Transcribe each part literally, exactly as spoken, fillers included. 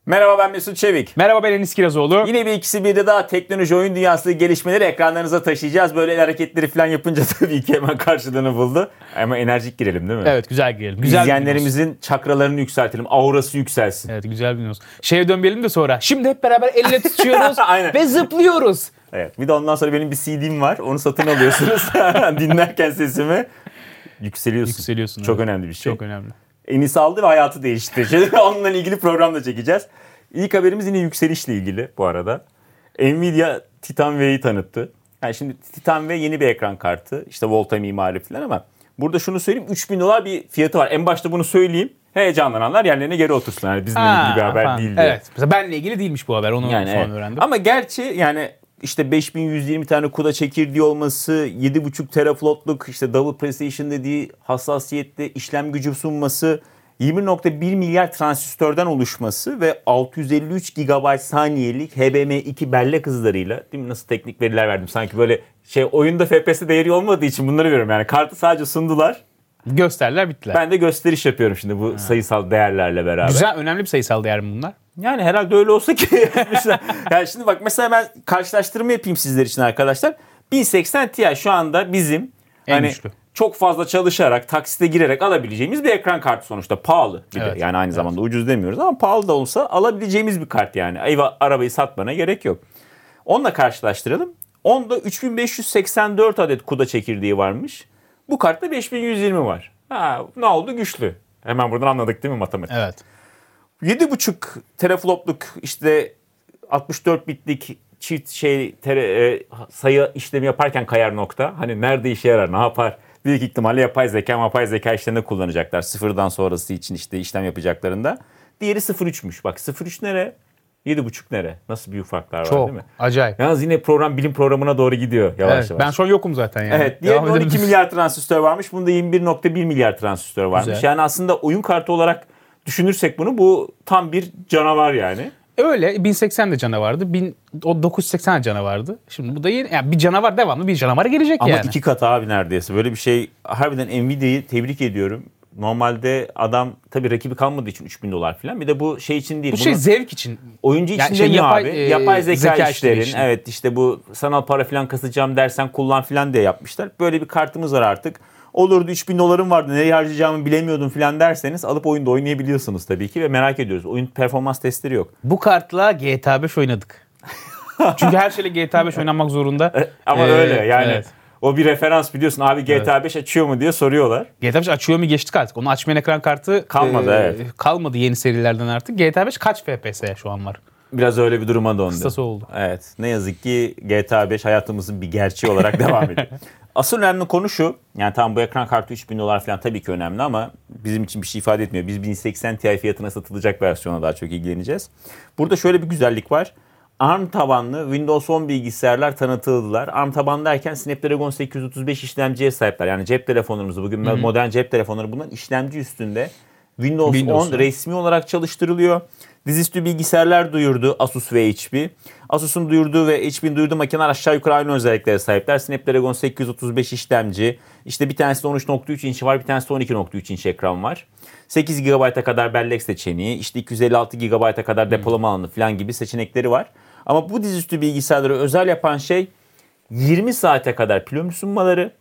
Merhaba, ben Mesut Çevik. Merhaba, ben Enis Kirazoğlu. Yine bir ikisi bir de daha teknoloji oyun dünyası gelişmeleri ekranlarınıza taşıyacağız. Böyle el hareketleri falan yapınca tabii ki hemen karşılığını buldu. Ama enerjik girelim değil mi? Evet, güzel girelim. Güzel İzleyenlerimizin çakralarını yükseltelim. Aurası yükselsin. Evet, güzel bir olsun. Şeye dönmeyelim de sonra. Şimdi hep beraber elle tutuyoruz Aynen. ve zıplıyoruz. Evet. Bir de ondan sonra benim bir C D'm var. Onu satın alıyorsunuz. Dinlerken sesimi yükseliyorsun. Yükseliyorsun. Çok evet. önemli bir şey. Çok önemli. Enis aldı ve hayatı değişti. Şimdi onunla ilgili program da çekeceğiz. İlk haberimiz yine yükselişle ilgili bu arada. Nvidia Titan V'yi tanıttı. Yani şimdi Titan V yeni bir ekran kartı. İşte Volta mimari falan ama burada şunu söyleyeyim. üç bin dolar bir fiyatı var. En başta bunu söyleyeyim. Heyecanlananlar yerlerine geri otursun. Yani bizimle Ha, ilgili bir haber falan. değil diye. Evet. Mesela benle ilgili değilmiş bu haber. Onu Yani sonra evet. öğrendim. Ama gerçi yani işte beş bin yüz yirmi tane CUDA çekirdeği olması, yedi buçuk teraflopluk işte double precision dediği hassasiyette işlem gücü sunması, yirmi nokta bir milyar transistörden oluşması ve altı yüz elli üç gigabayt saniyelik H B M iki bellek hızlarıyla, değil mi? Nasıl teknik veriler verdim sanki böyle şey oyunda F P S değeri olmadığı için bunları veriyorum. Yani kartı sadece sundular. Gösterler bittiler. Ben de gösteriş yapıyorum şimdi bu ha. sayısal değerlerle beraber. Güzel, önemli bir sayısal değer mi bunlar? Yani herhalde öyle olsa ki. Yani şimdi bak mesela ben karşılaştırma yapayım sizler için arkadaşlar. bin seksen Ti şu anda bizim en hani güçlü. Çok fazla çalışarak, taksite girerek alabileceğimiz bir ekran kartı sonuçta. Pahalı bir evet, de. Yani aynı evet. zamanda ucuz demiyoruz ama pahalı da olsa alabileceğimiz bir kart yani. Eyvah, arabayı satmana gerek yok. Onunla karşılaştıralım. Onda üç bin beş yüz seksen dört adet CUDA çekirdeği varmış. Bu kartta beş bin yüz yirmi var. Ha, ne oldu? Güçlü. Hemen buradan anladık değil mi matematik? Evet. yedi buçuk teraflopluk işte altmış dört bitlik çift şey tere, e, sayı işlemi yaparken kayar nokta. Hani nerede işe yarar, ne yapar? Büyük ihtimalle yapay zeka, yapay zeka işlerinde kullanacaklar. Sıfırdan sonrası için işte işlem yapacaklarında. Diğeri sıfır virgül üçmüş. Bak sıfır virgül üç nere? yedi buçuk nere? Nasıl büyük farklar var Çok, değil mi? acayip. Yalnız yine program bilim programına doğru gidiyor yavaş evet, yavaş. Ben şu an yokum zaten yani. Evet. Diğerinde on iki milyar transistör varmış. Bunda yirmi bir nokta bir milyar transistör varmış. Güzel. Yani aslında oyun kartı olarak düşünürsek bunu bu tam bir canavar yani. Öyle bin seksen de canavardı. bin dokuz yüz seksen de canavardı. Şimdi bu da yeni, yani bir canavar devamlı bir canavar gelecek Ama yani. Ama iki kat abi neredeyse. Böyle bir şey, harbiden Nvidia'yı tebrik ediyorum. Normalde adam tabii rakibi kalmadığı için üç bin dolar falan. Bir de bu şey için değil. Bu şey zevk için. Oyuncu için yani şey demiyor yapay, abi. E, yapay zeka, zeka işlerin. Için. Evet işte bu sanal para falan kasacağım dersen kullan falan diye yapmışlar. Böyle bir kartımız var artık. Olurdu üç bin dolarım vardı, nereye harcayacağımı bilemiyordum falan derseniz alıp oyunda oynayabiliyorsunuz tabii ki ve merak ediyoruz. Oyun performans testleri yok. Bu kartla G T A beş oynadık. Çünkü her şeyle G T A beş oynanmak zorunda. Ama ee, öyle yani. Evet. O bir referans biliyorsun abi, G T A beş evet. açıyor mu diye soruyorlar. G T A beş açıyor mu geçtik artık. Onu açmayan ekran kartı kalmadı. E, evet. Kalmadı yeni serilerden artık. G T A beş kaç F P S şu an var? Biraz öyle bir duruma döndü. Kıstası oldu. Evet. Ne yazık ki G T A beş hayatımızın bir gerçeği olarak devam ediyor. Asıl önemli konu şu. Yani tamam bu ekran kartı üç bin dolar falan tabii ki önemli ama bizim için bir şey ifade etmiyor. Biz bin seksen Ti fiyatına satılacak versiyona daha çok ilgileneceğiz. Burada şöyle bir güzellik var. ARM tabanlı Windows on bilgisayarlar tanıtıldılar. ARM tabanlı derken Snapdragon sekiz yüz otuz beş işlemciye sahipler. Yani cep telefonlarımızı bugün Hı-hı. modern cep telefonları bunların işlemci üstünde Windows, Windows on resmi olarak çalıştırılıyor. Dizüstü bilgisayarlar duyurdu Asus ve H P. Asus'un duyurduğu ve H P'nin duyurduğu makineler aşağı yukarı aynı özelliklere sahipler. Snapdragon sekiz yüz otuz beş işlemci. İşte bir tanesi on üç nokta üç inç var, bir tanesi on iki nokta üç inç ekran var. sekiz gigabayta kadar bellek seçeneği, işte iki yüz elli altı gigabayta kadar depolama alanı falan gibi seçenekleri var. Ama bu dizüstü bilgisayarları özel yapan şey yirmi saate kadar pil ömrü sunmaları.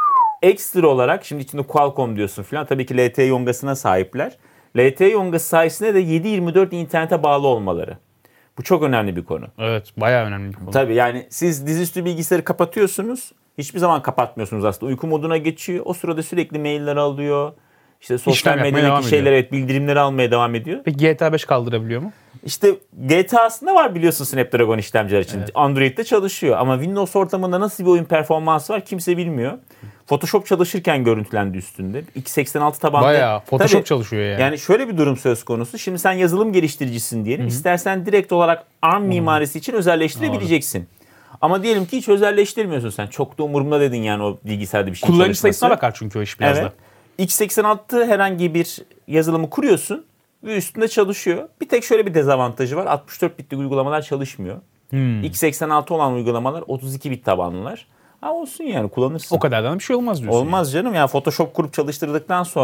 Ekstra olarak şimdi içinde Qualcomm diyorsun falan, tabii ki L T E yongasına sahipler. L T E yongası sayesinde de yedi yirmi dört internete bağlı olmaları. Bu çok önemli bir konu. Evet, bayağı önemli bir konu. Tabii yani siz dizüstü bilgisayarı kapatıyorsunuz. Hiçbir zaman kapatmıyorsunuz aslında. Uyku moduna geçiyor. O sırada sürekli mailler alıyor. İşte sosyal medyadaki şeyler, evet, bildirimleri almaya devam ediyor. Peki G T A beş kaldırabiliyor mu? İşte G T A'sında var biliyorsun Snapdragon işlemciler için. Evet. Android'de çalışıyor ama Windows ortamında nasıl bir oyun performansı var kimse bilmiyor. Photoshop çalışırken görüntülendi üstünde. iki seksen altı tabanlı. Bayağı Photoshop Tabii, çalışıyor yani. Yani şöyle bir durum söz konusu. Şimdi sen yazılım geliştiricisin diyelim. Hı-hı. İstersen direkt olarak ARM Hı-hı. mimarisi için özelleştirebileceksin. Hı-hı. Ama diyelim ki hiç özelleştirmiyorsun sen. Çok da umurumda dedin yani o bilgisayarda bir şey çalışması. Kullanıcı sayısına bakar çünkü o iş biraz evet. da. x seksen altı herhangi bir yazılımı kuruyorsun ve üstünde çalışıyor. Bir tek şöyle bir dezavantajı var. altmış dört bitlik uygulamalar çalışmıyor. Hmm. x seksen altı olan uygulamalar otuz iki bit tabanlılar. Ha olsun yani kullanırsın. O kadardan bir şey olmaz diyorsun. Olmaz yani. Canım yani Photoshop kurup çalıştırdıktan sonra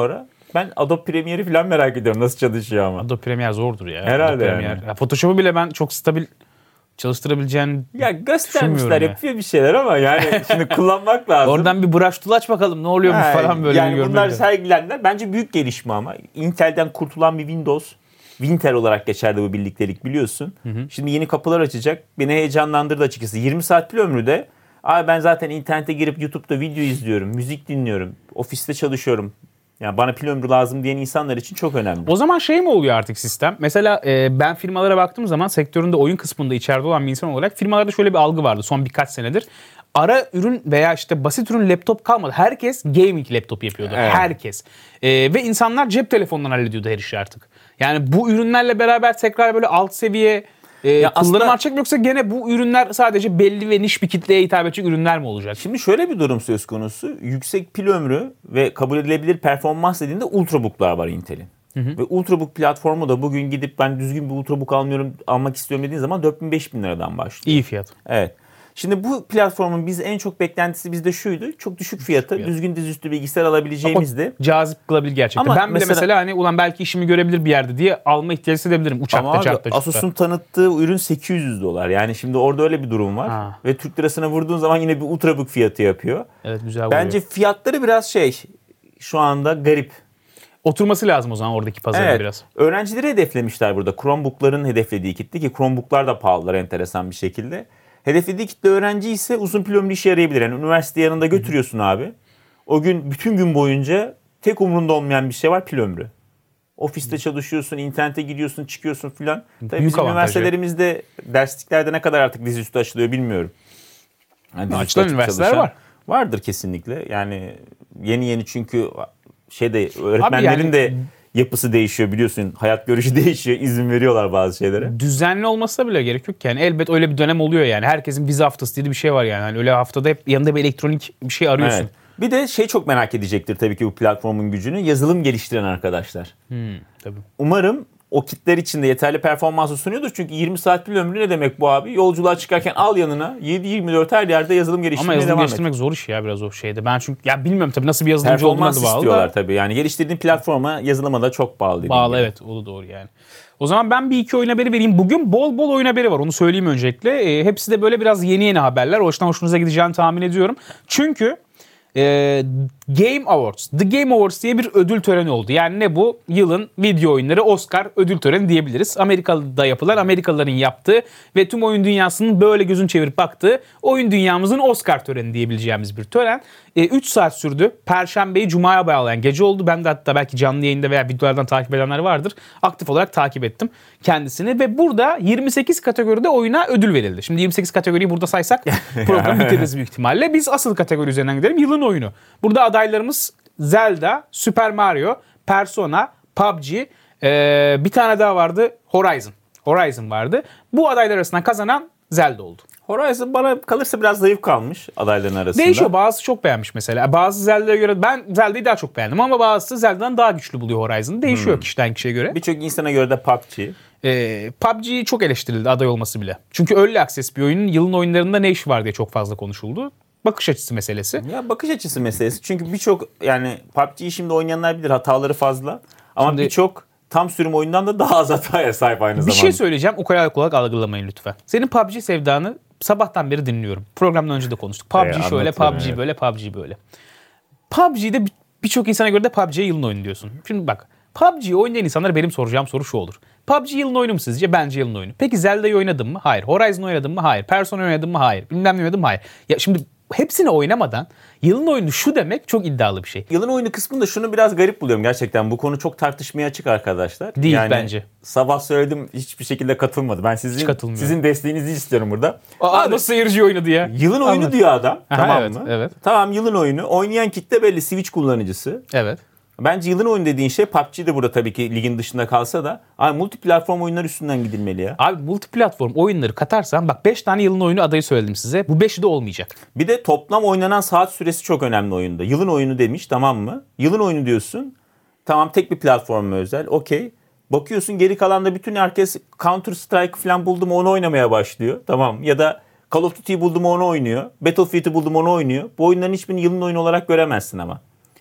Ben Adobe Premiere'i falan merak ediyorum nasıl çalışıyor ama. Adobe Premiere zordur ya. Herhalde Adobe yani. Premiere. Ya Photoshop'u bile ben çok stabil çalıştırabileceğini Ya göstermişler düşünmüyorum ya. yapıyor bir şeyler ama yani şimdi kullanmak lazım. Oradan bir brush tool aç bakalım ne oluyormuş Ha, falan böyle. yani bir bunlar görmek lazım. sergilendiler. Bence büyük gelişme ama. Intel'den kurtulan bir Windows. Winter olarak geçerdi bu birliktelik biliyorsun. Hı hı. Şimdi yeni kapılar açacak. Beni heyecanlandırdı açıkçası. yirmi saat pil ömrü de. Abi ben zaten internete girip YouTube'da video izliyorum. Müzik dinliyorum. Ofiste çalışıyorum. Yani bana pil ömrü lazım diyen insanlar için çok önemli. O zaman şey mi oluyor artık sistem? Mesela e, ben firmalara baktığım zaman sektöründe oyun kısmında içeride olan bir insan olarak firmalarda şöyle bir algı vardı son birkaç senedir. Ara ürün veya işte basit ürün laptop kalmadı. Herkes gaming laptop yapıyordu. Evet. Herkes. E, ve insanlar cep telefonundan hallediyordu her işi artık. Yani bu ürünlerle beraber tekrar böyle alt seviye e, kullanım aslında- artacak mı yoksa gene bu ürünler sadece belli ve niş bir kitleye hitap edecek ürünler mi olacak? Şimdi şöyle bir durum söz konusu. Yüksek pil ömrü ve kabul edilebilir performans dediğinde Ultrabook'lar var Intel'in. Hı hı. Ve Ultrabook platformu da bugün gidip ben düzgün bir Ultrabook almıyorum, almak istiyorum dediğin zaman dört bin beş bin liradan başlıyor. İyi fiyat. Evet. Şimdi bu platformun biz en çok beklentisi bizde şuydu. Çok düşük fiyata fiyat. düzgün dizüstü bilgisayar alabileceğimizdi. Cazip kılabilir gerçekten. Ama Ben bile mesela, mesela- hani ulan belki işimi görebilir bir yerde diye alma ihtiyacı hissedebilirim. Uçakta, Ama abi, çarpta, Asus'un tanıttığı ürün sekiz yüz dolar. Yani şimdi orada öyle bir durum var. Ha. Ve Türk lirasına vurduğun zaman yine bir Ultrabook fiyatı yapıyor. Evet güzel Bence oluyor. fiyatları biraz şey şu anda garip. Oturması lazım o zaman oradaki pazara Evet. biraz. Öğrencileri hedeflemişler burada. Chromebook'ların hedeflediği kitle ki Chromebook'lar da pahalılar enteresan bir şekilde. Hedeflediği kitle öğrenci ise uzun pil ömrü işe yarayabilir. Yani üniversite yanında götürüyorsun abi. O gün bütün gün boyunca tek umrunda olmayan bir şey var pil ömrü. Ofiste çalışıyorsun, internete gidiyorsun, çıkıyorsun filan. Tabii Büyük bizim avantajı. üniversitelerimizde dersliklerde ne kadar artık dizüstü açılıyor bilmiyorum. Yani dizüstü Açılan açıp üniversiteler çalışan- var. Vardır kesinlikle. Yani yeni yeni çünkü şeyde öğretmenlerin yani- de yapısı değişiyor biliyorsun. Hayat görüşü değişiyor. İzin veriyorlar bazı şeylere. Düzenli olmasına bile gerek yok ki. Yani elbet öyle bir dönem oluyor yani. Herkesin vize haftası diye bir şey var yani. Hani öyle haftada hep yanında bir elektronik bir şey arıyorsun. Evet. Bir de şey çok merak edecektir tabii ki bu platformun gücünü. Yazılım geliştiren arkadaşlar. Hmm, tabii. Umarım o kitler için de yeterli performansı sunuyordur. Çünkü yirmi saat pil ömrü ne demek bu abi? Yolculuğa çıkarken al yanına yedi yirmi dört her yerde yazılım Ama geliştirmeye yazılım devam et. geliştirmek zor iş ya biraz o şeyde. Ben çünkü ya bilmiyorum tabii nasıl bir yazılımcı olduğuna Performans da bağlı istiyorlar da. tabii. Yani geliştirdiğin platforma yazılıma da çok bağlı. dediğim Bağlı gibi. evet o da doğru yani. O zaman ben bir iki oyun haberi vereyim. Bugün bol bol oyun haberi var onu söyleyeyim öncelikle. E, hepsi de böyle biraz yeni yeni haberler. O yüzden hoşunuza gideceğini tahmin ediyorum. Çünkü e, Game Awards, The Game Awards diye bir ödül töreni oldu. Yani ne bu? Yılın video oyunları Oscar ödül töreni diyebiliriz. Amerika'da yapılan, Amerikalıların yaptığı ve tüm oyun dünyasının böyle gözün çevirip baktığı oyun dünyamızın Oscar töreni diyebileceğimiz bir tören. üç saat sürdü. Perşembeyi Cuma'ya bağlayan gece oldu. Ben de hatta belki canlı yayında veya videolardan takip edenler vardır. Aktif olarak takip ettim kendisini ve burada yirmi sekiz kategoride oyuna ödül verildi. Şimdi yirmi sekiz kategoriyi burada saysak programı bitiririz büyük ihtimalle. Biz asıl kategori üzerinden gidelim. Yılın oyunu. Burada adaylarımız Zelda, Super Mario, Persona, P U B G, ee, bir tane daha vardı Horizon. Horizon vardı. Bu adaylar arasından kazanan Zelda oldu. Horizon bana kalırsa biraz zayıf kalmış adayların arasında. Değişiyor. Bazısı çok beğenmiş mesela. Bazı Zelda'ya göre ben Zelda'yı daha çok beğendim ama bazısı Zelda'dan daha güçlü buluyor Horizon'ı. Değişiyor Hmm. kişiden kişiye göre. Birçok insana göre de P U B G. Ee, P U B G çok eleştirildi aday olması bile. Çünkü early access bir oyunun yılın oyunlarında ne işi var diye çok fazla konuşuldu. Bakış açısı meselesi. Ya bakış açısı meselesi. Çünkü birçok yani P U B G'yi şimdi oynayanlar bilir hataları fazla. Ama Şimdi- birçok tam sürüm oyundan da daha az hataya sahip aynı Bir zamanda. şey söyleyeceğim. O kadar kolay algılamayın lütfen. Senin P U B G sevdanı sabahtan beri dinliyorum. Programdan önce de konuştuk. P U B G Ee, şöyle, P U B G anlatıyorum, böyle, P U B G böyle. P U B G'de bir- birçok insana göre de P U B G'ye yılın oyunu diyorsun. Şimdi bak. P U B G'yi oynayan insanlara benim soracağım soru şu olur. P U B G yılın oyunu mu sizce? Bence yılın oyunu. Peki Zelda'yı oynadın mı? Hayır. Horizon oynadın mı? Hayır. Persona oynadın mı? Hayır. Bilmem ne oynadın mı? Hayır. Ya şimdi hepsini oynamadan yılın oyunu şu demek çok iddialı bir şey. Yılın oyunu kısmında şunu biraz garip buluyorum gerçekten. Bu konu çok tartışmaya açık arkadaşlar. Değil yani, bence. Sabah söyledim hiçbir şekilde katılmadı. Ben sizin katılmıyorum. sizin desteğinizi istiyorum burada. Aa, Abi, nasıl seyirci oynadı ya? yılın oyunu Anladım. diyor adam. Aha, tamam evet, mı? evet. Tamam yılın oyunu. Oynayan kitle belli Switch kullanıcısı. Evet. Bence yılın oyunu dediğin şey P U B G de burada tabii ki ligin dışında kalsa da abi multiplatform oyunlar üstünden gidilmeli ya. Abi multiplatform oyunları katarsan bak beş tane yılın oyunu adayı söyledim size. Bu beşi de olmayacak. Bir de toplam oynanan saat süresi çok önemli oyunda. Yılın oyunu demiş tamam mı? Yılın oyunu diyorsun. Tamam tek bir platforma özel. Okey. Bakıyorsun geri kalanda bütün herkes Counter Strike falan buldu mu onu oynamaya başlıyor. Tamam. Ya da Call of Duty'yi buldu mu onu oynuyor. Battlefield'i buldu mu onu oynuyor. Bu oyunların hiçbirini yılın oyunu olarak göremezsin ama.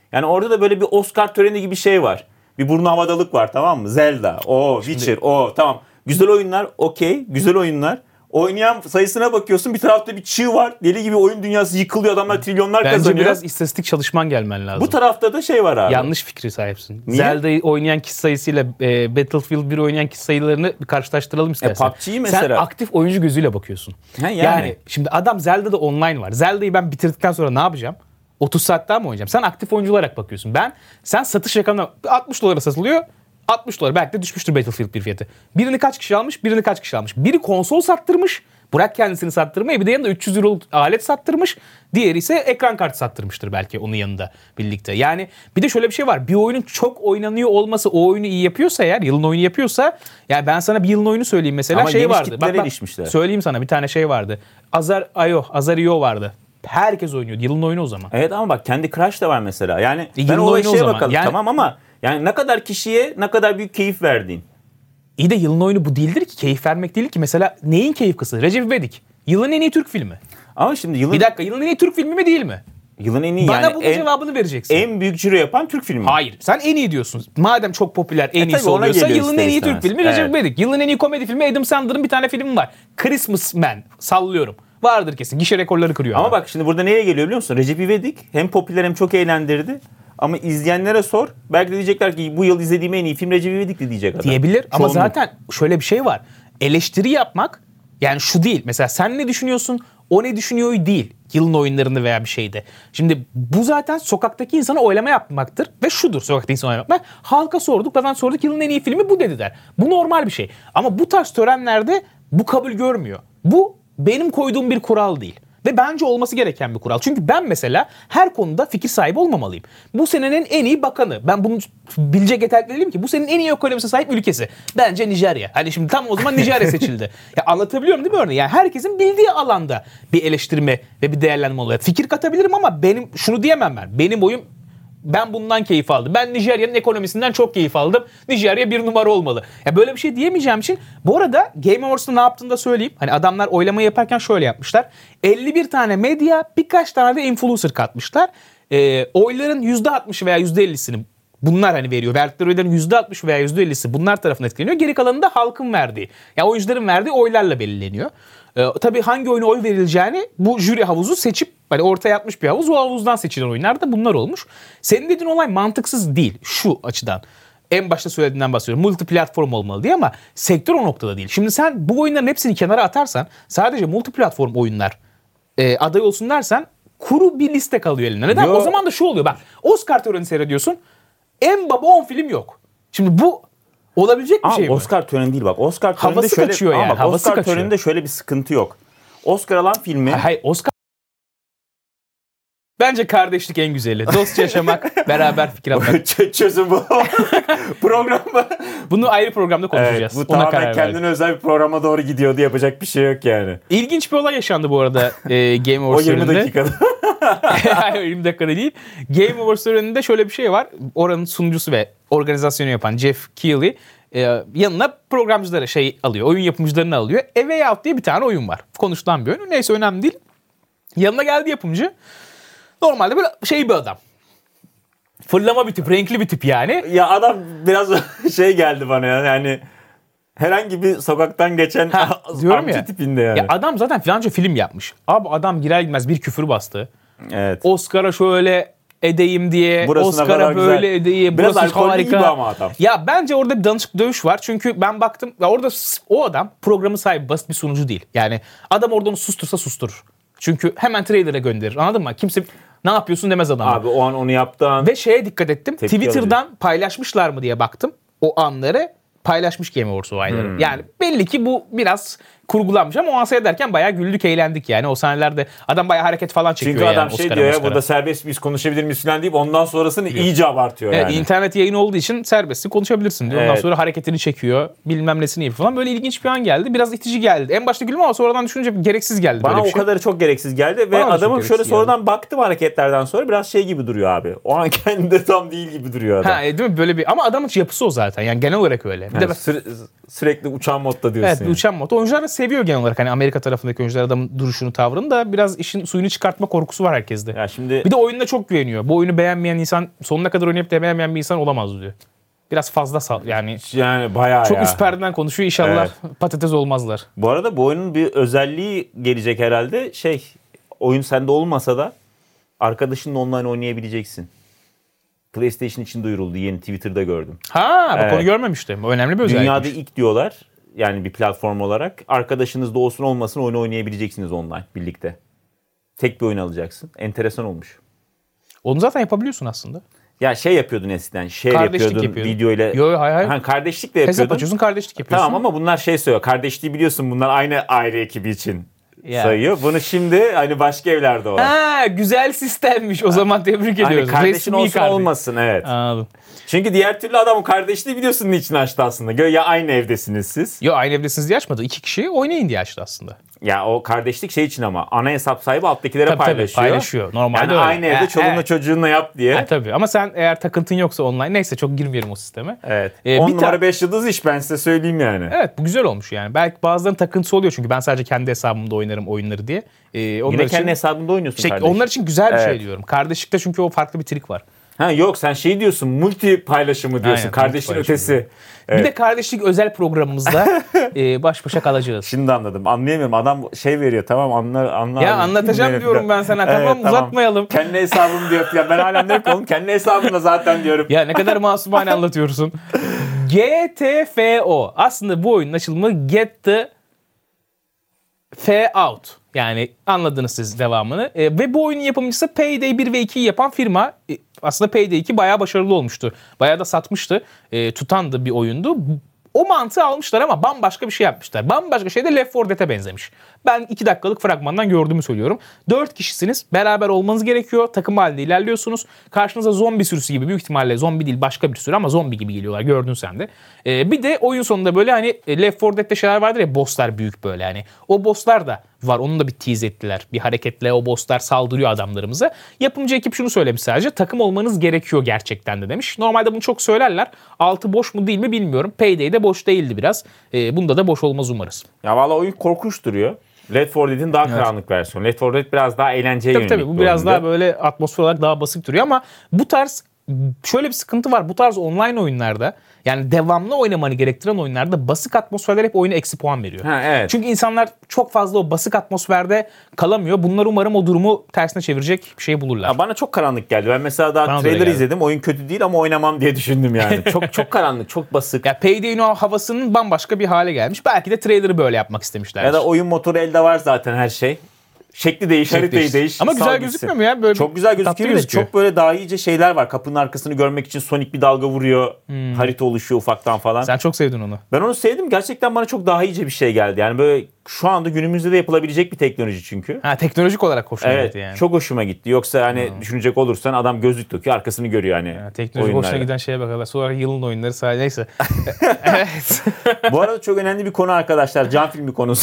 Yani orada da böyle bir Oscar töreni gibi şey var. Bir burnu havadalık var, tamam mı? Zelda, o Witcher, o tamam. Güzel oyunlar, okey. Güzel oyunlar. Oynayan sayısına bakıyorsun, bir tarafta bir çığ var. Deli gibi oyun dünyası yıkılıyor. Adamlar trilyonlar Bence kazanıyor. biraz istatistik çalışman gelmen lazım. Bu tarafta da şey var abi. Yanlış fikri sahipsin. Niye? Zelda'yı oynayan kişi sayısıyla e, Battlefield bir oynayan kişi sayılarını bir karşılaştıralım istersen. E, P U B G'yi mesela. Sen aktif oyuncu gözüyle bakıyorsun. Ha, yani. yani şimdi adam Zelda'da online var. Zelda'yı ben bitirdikten sonra ne yapacağım? otuz saat daha mı oynayacağım? Sen aktif oyuncu olarak bakıyorsun. Ben sen satış rakamına altmış dolara satılıyor. altmış dolar belki de düşmüştür Battlefield bir fiyatı. Birini kaç kişi almış, birini kaç kişi almış. Biri konsol sattırmış. Bırak kendisini sattırmayı, bir de yanında üç yüz euroluk alet sattırmış. Diğeri ise ekran kartı sattırmıştır belki onun yanında birlikte. Yani bir de şöyle bir şey var. Bir oyunun çok oynanıyor olması o oyunu iyi yapıyorsa eğer, yılın oyunu yapıyorsa, yani ben sana bir yılın oyunu söyleyeyim mesela. Ama şey geniş vardı. kitlere Bak, bak, erişmişler. söyleyeyim sana bir tane şey vardı. Azar Ayo, Azar Io vardı. Herkes oynuyordu. Yılın oyunu o zaman. Evet ama bak Candy Crush da var mesela. Yani E, ben yılın o oyunu o şeye zaman. bakalım Yani- tamam ama yani ne kadar kişiye ne kadar büyük keyif verdiğin. İyi de yılın oyunu bu değildir ki. Keyif vermek değil ki. Mesela neyin keyif kısmı? Recep İvedik. Yılın en iyi Türk filmi. Ama şimdi yılın Bir dakika, yılın en iyi Türk filmi mi değil mi? yılın en iyi Bana yani bunun en, cevabını vereceksin. en büyük ciro yapan Türk filmi. Hayır. Sen en iyi diyorsun. Madem çok popüler en E, iyisi tabii ona oluyorsa geliyor yılın ister en iyi Türk istemez. filmi Recep Evet. İvedik. Yılın en iyi komedi filmi Adam Sandler'ın bir tane filmi var. Christmas Man. Sallıyorum. Vardır kesin. Gişe rekorları kırıyor. Ama adam. bak şimdi burada nereye geliyor biliyor musun? Recep İvedik hem popüler hem çok eğlendirdi. Ama izleyenlere sor. Belki de diyecekler ki bu yıl izlediğim en iyi film Recep İvedik'ti diyecek adam. Diyebilir ama Çoğunluk. zaten şöyle bir şey var. Eleştiri yapmak yani şu değil. Mesela sen ne düşünüyorsun? O ne düşünüyor değil. Yılın oyunlarını veya bir şeyde. Şimdi bu zaten sokaktaki insana oylama yapmaktır. Ve şudur sokaktaki insana oylama yapmak. Halka sorduk, zaten sorduk yılın en iyi filmi bu dediler. Bu normal bir şey. Ama bu tarz törenlerde bu kabul görmüyor. Bu benim koyduğum bir kural değil. Ve bence olması gereken bir kural. Çünkü ben mesela her konuda fikir sahibi olmamalıyım. Bu senenin en iyi bakanı. Ben bunu bilecek yetenekli değilim ki. Bu senenin en iyi ekonomisine sahip ülkesi. Bence Nijerya. Hani şimdi tam o zaman Nijerya seçildi. Ya anlatabiliyorum değil mi örneğin? Yani herkesin bildiği alanda bir eleştirme ve bir değerlendirme oluyor. Fikir katabilirim ama benim şunu diyemem ben. Benim oyum ben bundan keyif aldım. Ben Nijerya'nın ekonomisinden çok keyif aldım. Nijerya bir numara olmalı. Ya böyle bir şey diyemeyeceğim için. Bu arada Game Awards'ta ne yaptığını da söyleyeyim. Hani adamlar oylama yaparken şöyle yapmışlar. elli bir tane medya, birkaç tane de influencer katmışlar. Ee, oyların yüzde altmışı veya yüzde ellisini bunlar hani veriyor. Verdikleri oyların yüzde altmışı veya yüzde ellisi bunlar tarafından etkileniyor. Geri kalanı da halkın verdiği. Ya oyuncuların verdiği oylarla belirleniyor. Ee, tabii hangi oyuna oy verileceğini bu jüri havuzu seçip hani ortaya atmış bir havuz. O havuzdan seçilen oyunlar da bunlar olmuş. Senin dediğin olay mantıksız değil şu açıdan. En başta söylediğinden bahsediyorum. Multi platform olmalı diye ama sektör o noktada değil. Şimdi sen bu oyunların hepsini kenara atarsan sadece multi platform oyunlar e, aday olsun dersen kuru bir liste kalıyor elinde. Neden? Yo. O zaman da şu oluyor. Bak Oscar töreni seyrediyorsun. En baba on film yok. Şimdi bu olabilecek bir Ama şey mi? Oscar töreni değil bak. Oscar töreninde Havası şöyle kaçıyor ama yani, bak, havası Oscar kaçıyor. töreninde şöyle bir sıkıntı yok. Oscar alan filmi Hayır Oscar bence kardeşlik en güzeli. Dostça yaşamak, beraber fikir atmak. Ç- çözüm bu. Programda. Bunu ayrı programda konuşacağız. Evet, bu Ona tamamen karar kendine verdim. özel bir programa doğru gidiyordu. Yapacak bir şey yok yani. İlginç bir olay yaşandı bu arada e, Game O Awards yirmi töreninde. dakikada. Hayır yirmi dakikada değil. Game Awards töreninde şöyle bir şey var. Oranın sunucusu ve organizasyonu yapan Jeff Keighley e, yanına programcıları şey alıyor. Oyun yapımcılarını alıyor. A Way Out diye bir tane oyun var. Konuşulan bir oyun. Neyse önemli değil. Yanına geldi yapımcı. Normalde böyle şey bir adam. Fırlama bir tip, renkli bir tip yani. Ya adam biraz şey geldi bana ya. Yani herhangi bir sokaktan geçen Ha, diyorum amca ya. tipinde yani. Ya adam zaten filanca film yapmış. Abi adam girer girmez bir küfür bastı. Evet. Oscar'a şöyle edeyim diye, Burasına kadar Oscar'a böyle güzel. edeyim, Biraz burası alkollü harika. gibi ama adam. Ya bence orada bir danışık dövüş var. Çünkü ben baktım ya orada s- o adam programın sahibi basit bir sunucu değil. Yani adam orada onu sustursa susturur. Çünkü hemen trailer'a gönderir. Anladın mı? Kimse ne yapıyorsun demez adama. Abi o an onu yaptığın Ve şeye dikkat ettim. Tepki Twitter'dan paylaşmışlar mı diye baktım. O anları paylaşmış Game Awards olayları. Hmm. Yani belli ki bu biraz kurgulanmış ama o an seyrederken bayağı güldük eğlendik yani. O sahnelerde adam bayağı hareket falan çekiyor çünkü yani. adam şey Oscar'a, diyor ya Oscar'a. burada serbest miyiz konuşabilir miyiz falan deyip ondan sonrasını iyice abartıyor Evet, yani. internet yayını olduğu için serbestsin konuşabilirsin diyor. Ondan Evet. sonra hareketini çekiyor. Bilmem nesini yapıyor falan. Böyle ilginç bir an geldi. Biraz itici geldi. En başta güldüm ama sonradan düşününce gereksiz geldi Bana böyle bir o şey. kadarı çok gereksiz geldi ve Bana da çok adamın gereksiz şöyle geldi. sonradan baktım hareketlerden sonra biraz şey gibi duruyor abi. O an kendinde tam değil gibi duruyor adam. Ha, e, değil mi? Böyle bir ama adamın yapısı o zaten. Yani genel olarak öyle. Bir Yani de ben- süre- sürekli uçan modda diyorsun. Evet, bir yani. uçan mod. Oyuncular da seviyor genel olarak. Hani Amerika tarafındaki oyuncular adamın duruşunu, tavrını da biraz işin suyunu çıkartma korkusu var herkeste. Ya şimdi Bir de oyununa çok güveniyor. Bu oyunu beğenmeyen insan sonuna kadar oynayıp da beğenmeyen bir insan olamaz diyor. Biraz fazla sal yani. yani bayağı Çok ya. üst perdeden konuşuyor. İnşallah patates olmazlar. Bu arada bu oyunun bir özelliği gelecek herhalde. Şey, oyun sende olmasa da arkadaşınla online oynayabileceksin. PlayStation için duyuruldu. Yeni Twitter'da gördüm. Ha, bak Evet. onu görmemiştim. O önemli bir özellik. Dünyada ilk diyorlar. Yani bir platform olarak. Arkadaşınız da olsun olmasın oyunu oynayabileceksiniz online birlikte. Tek bir oyun alacaksın. Enteresan olmuş. Onu zaten yapabiliyorsun aslında. Ya şey yapıyordun eskiden. Share Kardeşlik yapıyordun yapıyordun. video ile. Yo, hayır, hayır. Ha, kardeşlik de Hesap yapıyordun. açıyorsun, kardeşlik yapıyorsun. Tamam ama bunlar şey söylüyor. Kardeşliği biliyorsun, bunlar aynı aile ekibi için Ya. sayıyor. Bunu şimdi hani başka evlerde var. Ha, güzel sistemmiş. O zaman tebrik Hani ediyoruz. kardeşin Resmi olsun kardeş. olmasın, evet. Anladım. Çünkü diğer türlü adamın kardeşliği biliyorsun niçin açtı aslında. Göya aynı evdesiniz siz. Yo, aynı evdesiniz diye açmadı. İki kişi oynayın diye açtı aslında. Ya o kardeşlik şey için ama ana hesap sahibi alttakilere Tabii, tabii, paylaşıyor. paylaşıyor. Normalde yani öyle. aynı evde Ha, çoluğunla ha. çocuğunla yap diye. Ha, tabii ama sen eğer takıntın yoksa online, neyse çok girmeyelim o sisteme. Evet. Ee, on bir numara ta- beş yıldız iş, ben size söyleyeyim yani. Evet, bu güzel olmuş yani. Belki bazılarının takıntısı oluyor çünkü ben sadece kendi hesabımda oynarım oyunları diye. Ee, onlar Yine için, kendi hesabında oynuyorsun işte, kardeşim. onlar için güzel bir Evet. şey diyorum. Kardeşlikte çünkü o farklı bir trik var. Ha yok, sen şey diyorsun, multi paylaşımı diyorsun. Aynen, kardeşin multi paylaşımı. ötesi. Evet. Bir de kardeşlik özel programımızda e, baş başa kalacağız. Şimdi anladım. Anlayamıyorum. Adam şey veriyor, tamam anla anla. Ya abi. anlatacağım Evet, diyorum ben sana. evet, Tamam, uzatmayalım. Kendi hesabım diyor. Ya ben hala ne oğlum? Kendi hesabımda zaten diyorum. Ya ne kadar masumane anlatıyorsun. G T F O. Aslında bu oyunun açılımı Get the F Out. Yani anladınız siz devamını. E, ve bu oyunun yapımcısı Payday bir ve ikiyi yapan firma. E, aslında Payday iki bayağı başarılı olmuştu. Bayağı da satmıştı. E, tutandı bir oyundu. O mantığı almışlar ama bambaşka bir şey yapmışlar. Bambaşka şey de Left four Dead'e benzemiş. Ben iki dakikalık fragmandan gördüğümü söylüyorum. Dört kişisiniz. Beraber olmanız gerekiyor. Takım halinde ilerliyorsunuz. Karşınıza zombi sürüsü gibi, büyük ihtimalle zombi değil başka bir sürü ama zombi gibi geliyorlar. Gördün sen de. Ee, bir de oyun sonunda böyle hani Left four Dead'de şeyler vardır ya, bosslar büyük böyle hani. O bosslar da var. Onu da bir tease ettiler. Bir hareketle o bosslar saldırıyor adamlarımıza. Yapımcı ekip şunu söylemiş sadece. Takım olmanız gerekiyor gerçekten de demiş. Normalde bunu çok söylerler. Altı boş mu değil mi bilmiyorum. Payday'de boş değildi biraz. Ee, bunda da boş olmaz umarız. Ya valla oyun korkunç duruyor. Left four Dead'in daha karanlık versiyonu. Left four Dead biraz daha eğlenceye Tabii yönelik tabii bu bir biraz oyundu. daha böyle atmosfer olarak daha basık duruyor ama bu tarz şöyle bir sıkıntı var. Bu tarz online oyunlarda, yani devamlı oynamanı gerektiren oyunlarda basık atmosferler hep oyuna eksi puan veriyor. Ha, evet. Çünkü insanlar çok fazla o basık atmosferde kalamıyor. Bunlar umarım o durumu tersine çevirecek bir şey bulurlar. Ya bana çok karanlık geldi. Ben mesela daha Bana da öyle trailer geldi. izledim. Oyun kötü değil ama oynamam diye düşündüm yani. çok çok karanlık, çok basık. Ya Payday'in o havasının bambaşka bir hale gelmiş. Belki de trailer'ı böyle yapmak istemişler. Ya da oyun motoru elde var zaten her şey. Şekli değiş, haritayı değiş. değiş. Ama sal güzel gitsin. gözükmüyor mu ya? Böyle çok güzel tatlı gözüküyor. gözüküyor. Çok böyle daha iyice şeyler var. Kapının arkasını görmek için sonik bir dalga vuruyor. Harita oluşuyor ufaktan falan. Sen çok sevdin onu. Ben onu sevdim. Gerçekten bana çok daha iyice bir şey geldi. Yani böyle şu anda günümüzde de yapılabilecek bir teknoloji çünkü. Ha, teknolojik olarak hoşuna Evet, gitti yani. çok hoşuma gitti. Yoksa hani düşünecek olursan adam gözlük takıyor, arkasını görüyor hani. Ya, teknolojik hoşuna giden şeye bakarlar. Sonra yılın oyunları sadece neyse. Evet. Bu arada çok önemli bir konu arkadaşlar. Can filmi konusu.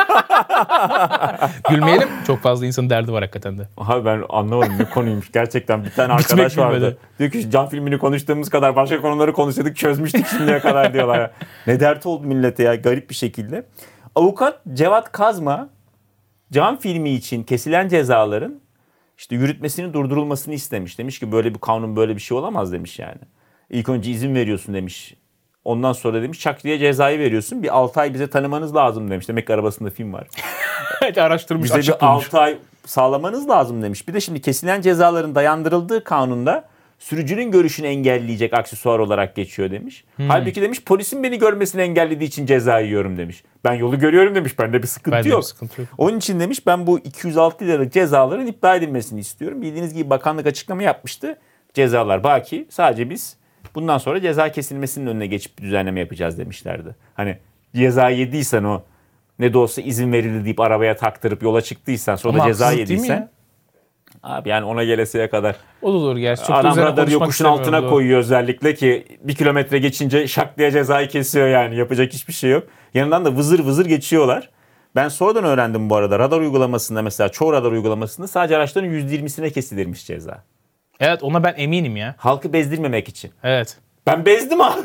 Gülmeyelim. Çok fazla insanın derdi var hakikaten de. Abi ben anlamadım ne konuymuş. Gerçekten bir tane Bitmek arkadaş vardı. bilmedi. Diyor ki can filmini konuştuğumuz kadar başka konuları konuşuyorduk, çözmüştük şimdiye kadar diyorlar. Ya. Ne dert oldu millete ya, garip bir şekilde. Avukat Cevat Kazma can filmi için kesilen cezaların işte yürütmesini durdurulmasını istemiş. Demiş ki böyle bir kanun, böyle bir şey olamaz demiş yani. İlk önce izin veriyorsun demiş. Ondan sonra demiş çak diye cezayı veriyorsun. Bir altı ay bize tanımanız lazım demiş. Demek ki arabasında film var. Araştırmış, Bize açık bir bulmuş. altı ay sağlamanız lazım demiş. Bir de şimdi kesilen cezaların dayandırıldığı kanunda sürücünün görüşünü engelleyecek aksesuar olarak geçiyor demiş. Hmm. Halbuki demiş polisin beni görmesini engellediği için ceza yiyorum demiş. Ben yolu görüyorum demiş. Bende bir sıkıntı Bende bir yok. sıkıntı yok. Onun için demiş ben bu iki yüz altı liralık cezaların iptal edilmesini istiyorum. Bildiğiniz gibi bakanlık açıklama yapmıştı. Cezalar baki. Sadece biz bundan sonra ceza kesilmesinin önüne geçip bir düzenleme yapacağız demişlerdi. Hani ceza yediysen o ne de olsa izin verildi deyip arabaya taktırıp yola çıktıysan sonra Ama da ceza haksızlık değil mi yediysen. ya? Abi yani ona gelesiye kadar. O da doğru gerçi. Çok da Adam üzerine radarı konuşmak yokuşun istemiyorum, altına doğru. koyuyor özellikle ki bir kilometre geçince şak diye cezayı kesiyor yani. Yapacak hiçbir şey yok. Yanından da vızır vızır geçiyorlar. Ben sonradan öğrendim bu arada. Radar uygulamasında mesela çoğu radar uygulamasında sadece araçların yüzde yirmisine kesilirmiş ceza. Evet, ona ben eminim ya. Halkı bezdirmemek için. Evet. Ben bezdim abi.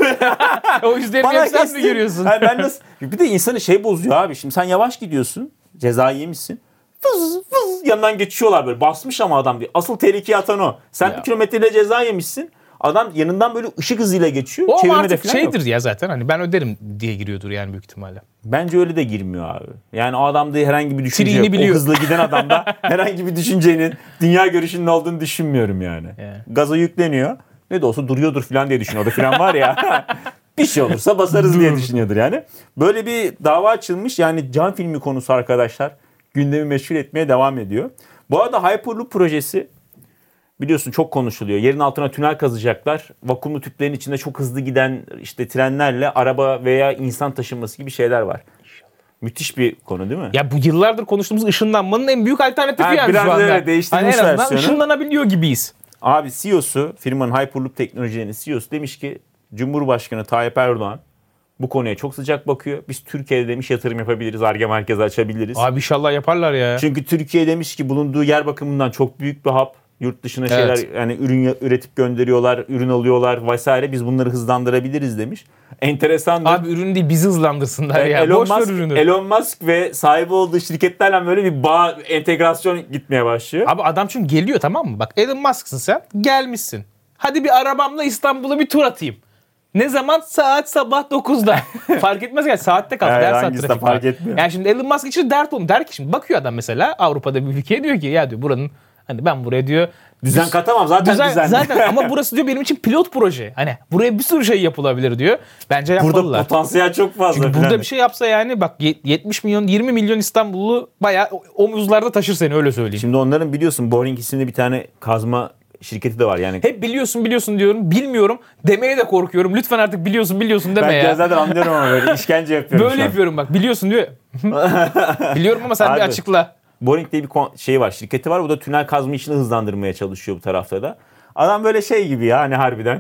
O yüzden hep sen mi görüyorsun? Yani ben nasıl... Bir de insanı şey bozuyor abi. Şimdi sen yavaş gidiyorsun. Cezayı yemişsin. Fız fız yanından geçiyorlar böyle. Basmış ama adam diye. Asıl tehlikeye atan o. Sen Ya. bir kilometreyle ceza yemişsin. Adam yanından böyle ışık hızıyla geçiyor. O Çevirmede artık falan şeydir yok. ya zaten. Hani ben öderim diye giriyordur yani büyük ihtimalle. Bence öyle de girmiyor abi. Yani o adamda herhangi bir düşünce Triğini yok. biliyor. O hızla giden adamda herhangi bir düşüncenin, dünya görüşünün olduğunu düşünmüyorum yani. Yeah. Gaza yükleniyor. Ne de olsa duruyordur falan diye düşünüyor. Orada falan var ya. Bir şey olursa basarız diye düşünüyordur yani. Böyle bir dava açılmış. Yani can filmi konusu arkadaşlar. Gündemi meşgul etmeye devam ediyor. Bu arada Hyperloop projesi biliyorsun çok konuşuluyor. Yerin altına tünel kazacaklar. Vakumlu tüplerin içinde çok hızlı giden işte trenlerle araba veya insan taşınması gibi şeyler var. Müthiş bir konu değil mi? Ya bu yıllardır konuştuğumuz ışınlanmanın en büyük alternatifi Ha, yani biraz şu anda. evet, değiştirilmiş Hani en azından versiyonu. ışınlanabiliyor gibiyiz. Abi C E O'su, firmanın Hyperloop Teknolojilerinin C E O'su demiş ki Cumhurbaşkanı Tayyip Erdoğan bu konuya çok sıcak bakıyor. Biz Türkiye'de demiş yatırım yapabiliriz, Ar-Ge merkezi açabiliriz. Abi inşallah yaparlar ya. Çünkü Türkiye demiş ki bulunduğu yer bakımından çok büyük bir hub. Yurt dışına şeyler Evet. yani ürün üretip gönderiyorlar, ürün alıyorlar vesaire. Biz bunları hızlandırabiliriz demiş. Enteresandır. Abi ürün değil bizi hızlandırsınlar ya. Elon Boş ver Musk, ürünü. Elon Musk ve sahibi olduğu şirketlerle böyle bir bağ, entegrasyon gitmeye başlıyor. Abi adam çünkü geliyor tamam mı? Bak Elon Musk'sın sen. Gelmişsin. Hadi bir arabamla İstanbul'a bir tur atayım. Ne zaman? Saat sabah dokuzda. Fark etmez yani saatte kal. Yani Ders saat hangisi de trafik fark var. etmiyor. Yani şimdi Elon Musk için dert olun. Der ki şimdi bakıyor adam mesela Avrupa'da bir ülkeye diyor ki ya diyor buranın hani ben buraya diyor Düzen katamam zaten düzen, düzen. zaten ama burası diyor benim için pilot proje. Hani buraya bir sürü şey yapılabilir diyor. Bence Burada yapmalılar. potansiyel çok fazla. Çünkü falan. burada bir şey yapsa yani bak yetmiş milyon yirmi milyon İstanbullu bayağı omuzlarda taşır seni öyle söyleyeyim. Şimdi onların biliyorsun Boring isimli bir tane kazma şirketi de var. Yani Hep biliyorsun biliyorsun diyorum. Bilmiyorum. Demeye de korkuyorum. Lütfen artık biliyorsun biliyorsun deme ben ya. zaten anlıyorum ama böyle işkence yapıyorum Böyle şu an. yapıyorum bak. Biliyorsun diyor. Biliyorum ama sen Abi, bir açıkla. Boring diye bir kon- şey var, şirketi var. Bu da tünel kazma işini hızlandırmaya çalışıyor bu tarafta da. Adam böyle şey gibi ya hani harbiden.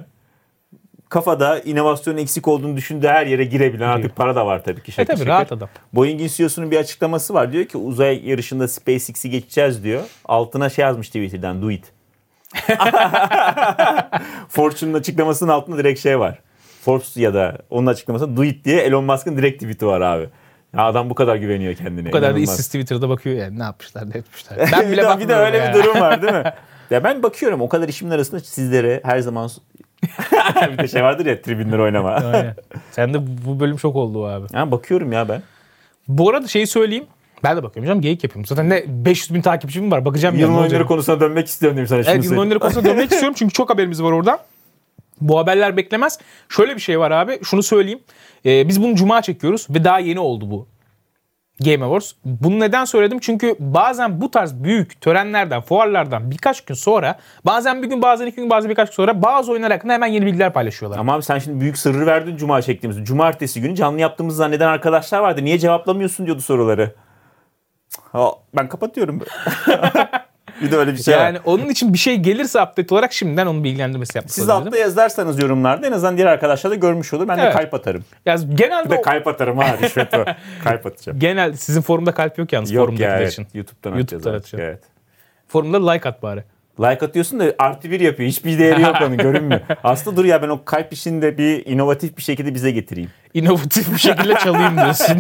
Kafada inovasyonun eksik olduğunu düşündüğü her yere girebilen artık para da var tabii ki. E Şaka tabii şaka. rahat adam. Boeing'in C E O'sunun bir açıklaması var. Diyor ki uzay yarışında SpaceX'i geçeceğiz diyor. Altına şey yazmış Twitter'dan do it. Fortune'un açıklamasının altında direkt şey var. Forbes ya da onun açıklamasında do it diye Elon Musk'ın direkt tweet'i var abi. Ya adam bu kadar güveniyor kendine. Bu kadar da İnanılmaz. işsiz Twitter'da bakıyor yani. Ne yapmışlar ne etmişler. Ben bile bir, de, bir bakmıyorum de öyle ya. bir durum var değil mi? Ya ben bakıyorum o kadar işimin arasında sizlere her zaman bir de şey vardır ya tribünler oynama. Aynen. Sen de bu bölüm çok oldu abi. Ya bakıyorum ya ben. Bu arada şeyi söyleyeyim. Ben de bakıyorum canım geyik yapıyorum. Zaten ne beş yüz bin takipçim var. Bakacağım ya. Yılın ne oyunları olacak. konusuna dönmek istiyorum diyeyim sana. Evet şunu yılın söyleyeyim. oyunları konusuna dönmek istiyorum. Çünkü çok haberimiz var orada. Bu haberler beklemez. Şöyle bir şey var abi. Şunu söyleyeyim. Ee, biz bunu cuma çekiyoruz ve daha yeni oldu bu. Game Awards. Bunu neden söyledim? Çünkü bazen bu tarz büyük törenlerden, fuarlardan birkaç gün sonra, bazen bir gün, bazen iki gün, bazen birkaç gün sonra bazı oyunlar hakkında hemen yeni bilgiler paylaşıyorlar. Ama abi sen şimdi büyük sırrı verdin cuma çektiğimiz. Cumartesi günü canlı yaptığımızı zanneden arkadaşlar vardı. Niye cevaplamıyorsun diyordu soruları. Ha, ben kapatıyorum. Bir de öyle bir şey Yani var. onun için bir şey gelirse update olarak şimdiden onun bilgilendirmesi yapmak Siz de altta yazarsanız yorumlarda en azından diğer arkadaşlar da görmüş olur. Ben de Evet. kalp atarım. Ya genelde Bir de o- kalp atarım ha. Rüşvet o. Kalp atacağım. genel sizin forumda kalp yok yalnız Yok forumdakiler ya evet. için. YouTube'dan, YouTube'dan atacağız. atacağım. Evet. Forumda like at bari. Like atıyorsun da artı bir yapıyor. Hiçbir değeri yok onun görünmüyor. Aslında dur ya ben o kalp işini de bir inovatif bir şekilde bize getireyim. İnovatif bir şekilde çalayım diyorsun.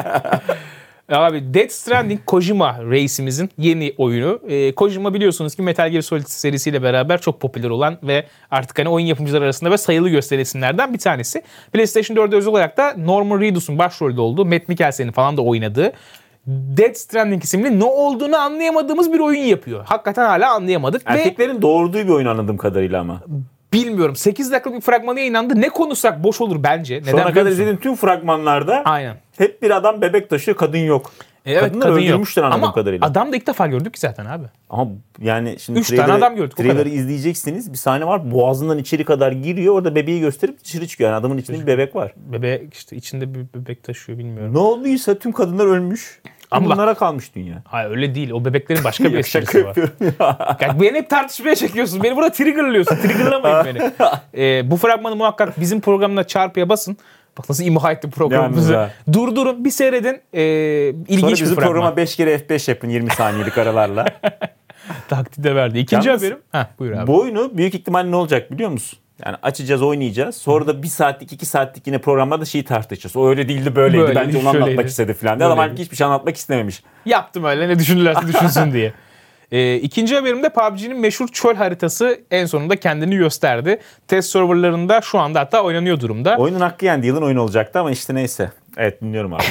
Abi Death Stranding Kojima Reis'imizin yeni oyunu. Ee, Kojima biliyorsunuz ki Metal Gear Solid serisiyle beraber çok popüler olan ve artık hani oyun yapımcıları arasında ve sayılı gösteri isimlerden bir tanesi. PlayStation dörde özel olarak da Norman Reedus'un başrolde olduğu, Matt Mikkelsen'in falan da oynadığı Death Stranding isimli ne olduğunu anlayamadığımız bir oyun yapıyor. Hakikaten hala anlayamadık ve Erkeklerin doğurduğu bir oyun anladığım kadarıyla ama. bilmiyorum sekiz dakikalık bir fragmanı yayınlandı. Ne konuşsak boş olur bence. Neden Şu ana biliyor kadar musun? izlediğim tüm fragmanlarda Aynen. hep bir adam bebek taşıyor, kadın yok. Evet, Kadınları kadın yok. öldürmüşler anladığım Ama kadarıyla. adam da ilk defa gördük ki zaten abi. Ama yani şimdi Üç tane trailer'ı- adam gördük, o kadar. trailer'ı izleyeceksiniz. Bir sahne var boğazından içeri kadar giriyor. Orada bebeği gösterip dışarı çıkıyor. Yani adamın içinde bir bebek var. Bebek işte içinde bir bebek taşıyor bilmiyorum. Ne olduysa tüm kadınlar ölmüş. Ama Ama bak- bunlara kalmış dünya. Hayır öyle değil. O bebeklerin başka bir Yok, esprisi şaka var. yapıyorum ya. Yani beni hep tartışmaya çekiyorsun. Beni burada triggerlıyorsun. Triggerlamayın beni. Ee, bu fragmanı muhakkak bizim programda çarpıya basın. Bak nasıl imha etti programımızı. Yalnız ha. Durdurun bir seyredin. Ee, ilginç Sonra bir bizim fragman. programa beş kere F beş yapın yirmi saniyelik aralarla. Takdide verdi. İkinci Yalnız haberim. Heh, buyur abi. Bu oyunu büyük ihtimal ne olacak biliyor musun? Yani açacağız, oynayacağız. Sonra da bir saatlik, iki saatlik yine programlarda şeyi tartışacağız. O öyle değildi, böyleydi. Böyleydi, Bence onu anlatmak şöyleydi. istedi falan. Adam halbuki hiçbir şey anlatmak istememiş. Yaptım öyle, ne düşünürlerse düşünsün diye. E, ikinci haberimde P U B G'nin meşhur çöl haritası en sonunda kendini gösterdi. Test serverlarında şu anda hatta oynanıyor durumda. Oyunun hakkı yendi. Yılın oyunu olacaktı ama işte neyse. Evet, dinliyorum abi.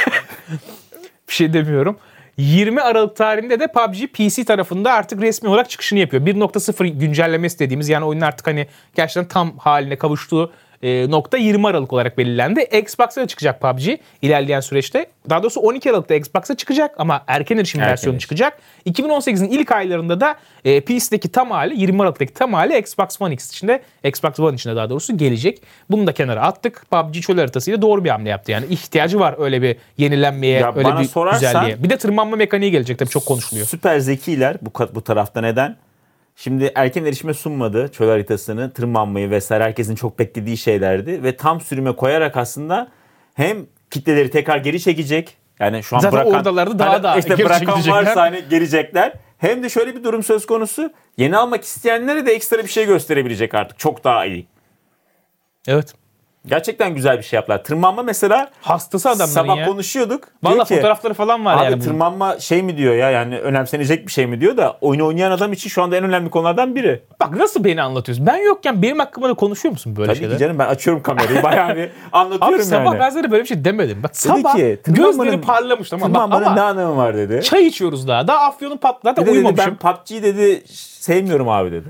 Bir şey demiyorum. yirmi Aralık tarihinde de P U B G P C tarafında artık resmi olarak çıkışını yapıyor. bir nokta sıfır güncellemesi dediğimiz, yani oyunun artık hani gerçekten tam haline kavuştuğu e, nokta yirmi Aralık olarak belirlendi. Xbox'a da çıkacak P U B G ilerleyen süreçte. Daha doğrusu on iki Aralık'ta Xbox'a çıkacak ama erken erişim Erken versiyonu erişim. çıkacak. iki bin on sekizin ilk aylarında da e, P C'deki tam hali, yirmi Aralık'taki tam hali Xbox One X içinde, Xbox One içinde daha doğrusu gelecek. Bunu da kenara attık. P U B G çöl haritasıyla doğru bir hamle yaptı. Yani ihtiyacı var öyle bir yenilenmeye, Ya öyle bana bir sorarsan- güzelliğe. Bir de tırmanma mekaniği gelecek, tabii çok konuşuluyor. Süper zekiler bu, bu tarafta neden? Şimdi erken erişime sunmadı çöl haritasını, tırmanmayı vesaire, herkesin çok beklediği şeylerdi. Ve tam sürüme koyarak aslında hem kitleleri tekrar geri çekecek. Yani şu an Zaten bırakan, oradalarda daha hani da işte geri bırakan çekilecekler. varsa hani gelecekler. Hem de şöyle bir durum söz konusu. Yeni almak isteyenlere de ekstra bir şey gösterebilecek artık. Çok daha iyi. Evet. Gerçekten güzel bir şey yaptılar. Tırmanma mesela Hastası adamların sabah ya. konuşuyorduk. Diyor Valla ki, fotoğrafları falan var abi yani. bunun. tırmanma şey mi diyor ya, yani önemsenecek bir şey mi diyor da oyunu oynayan adam için şu anda en önemli konulardan biri. Bak nasıl beni anlatıyorsun. Ben yokken benim hakkımda da konuşuyor musun böyle Tabii şeyler? ki canım, ben açıyorum kamerayı bayağı bir anlatıyorum Abi sabah yani. ben sana böyle bir şey demedim. Bak Dedi sabah ki, gözleri tırmanmanın- parlamış tamam bak, Tırmanmanın ama ne anlamı var dedi. çay içiyoruz daha. Daha afyonun patladı. Bir Zaten de dedi, uyumamışım. ben P U B G'yi dedi sevmiyorum abi dedi.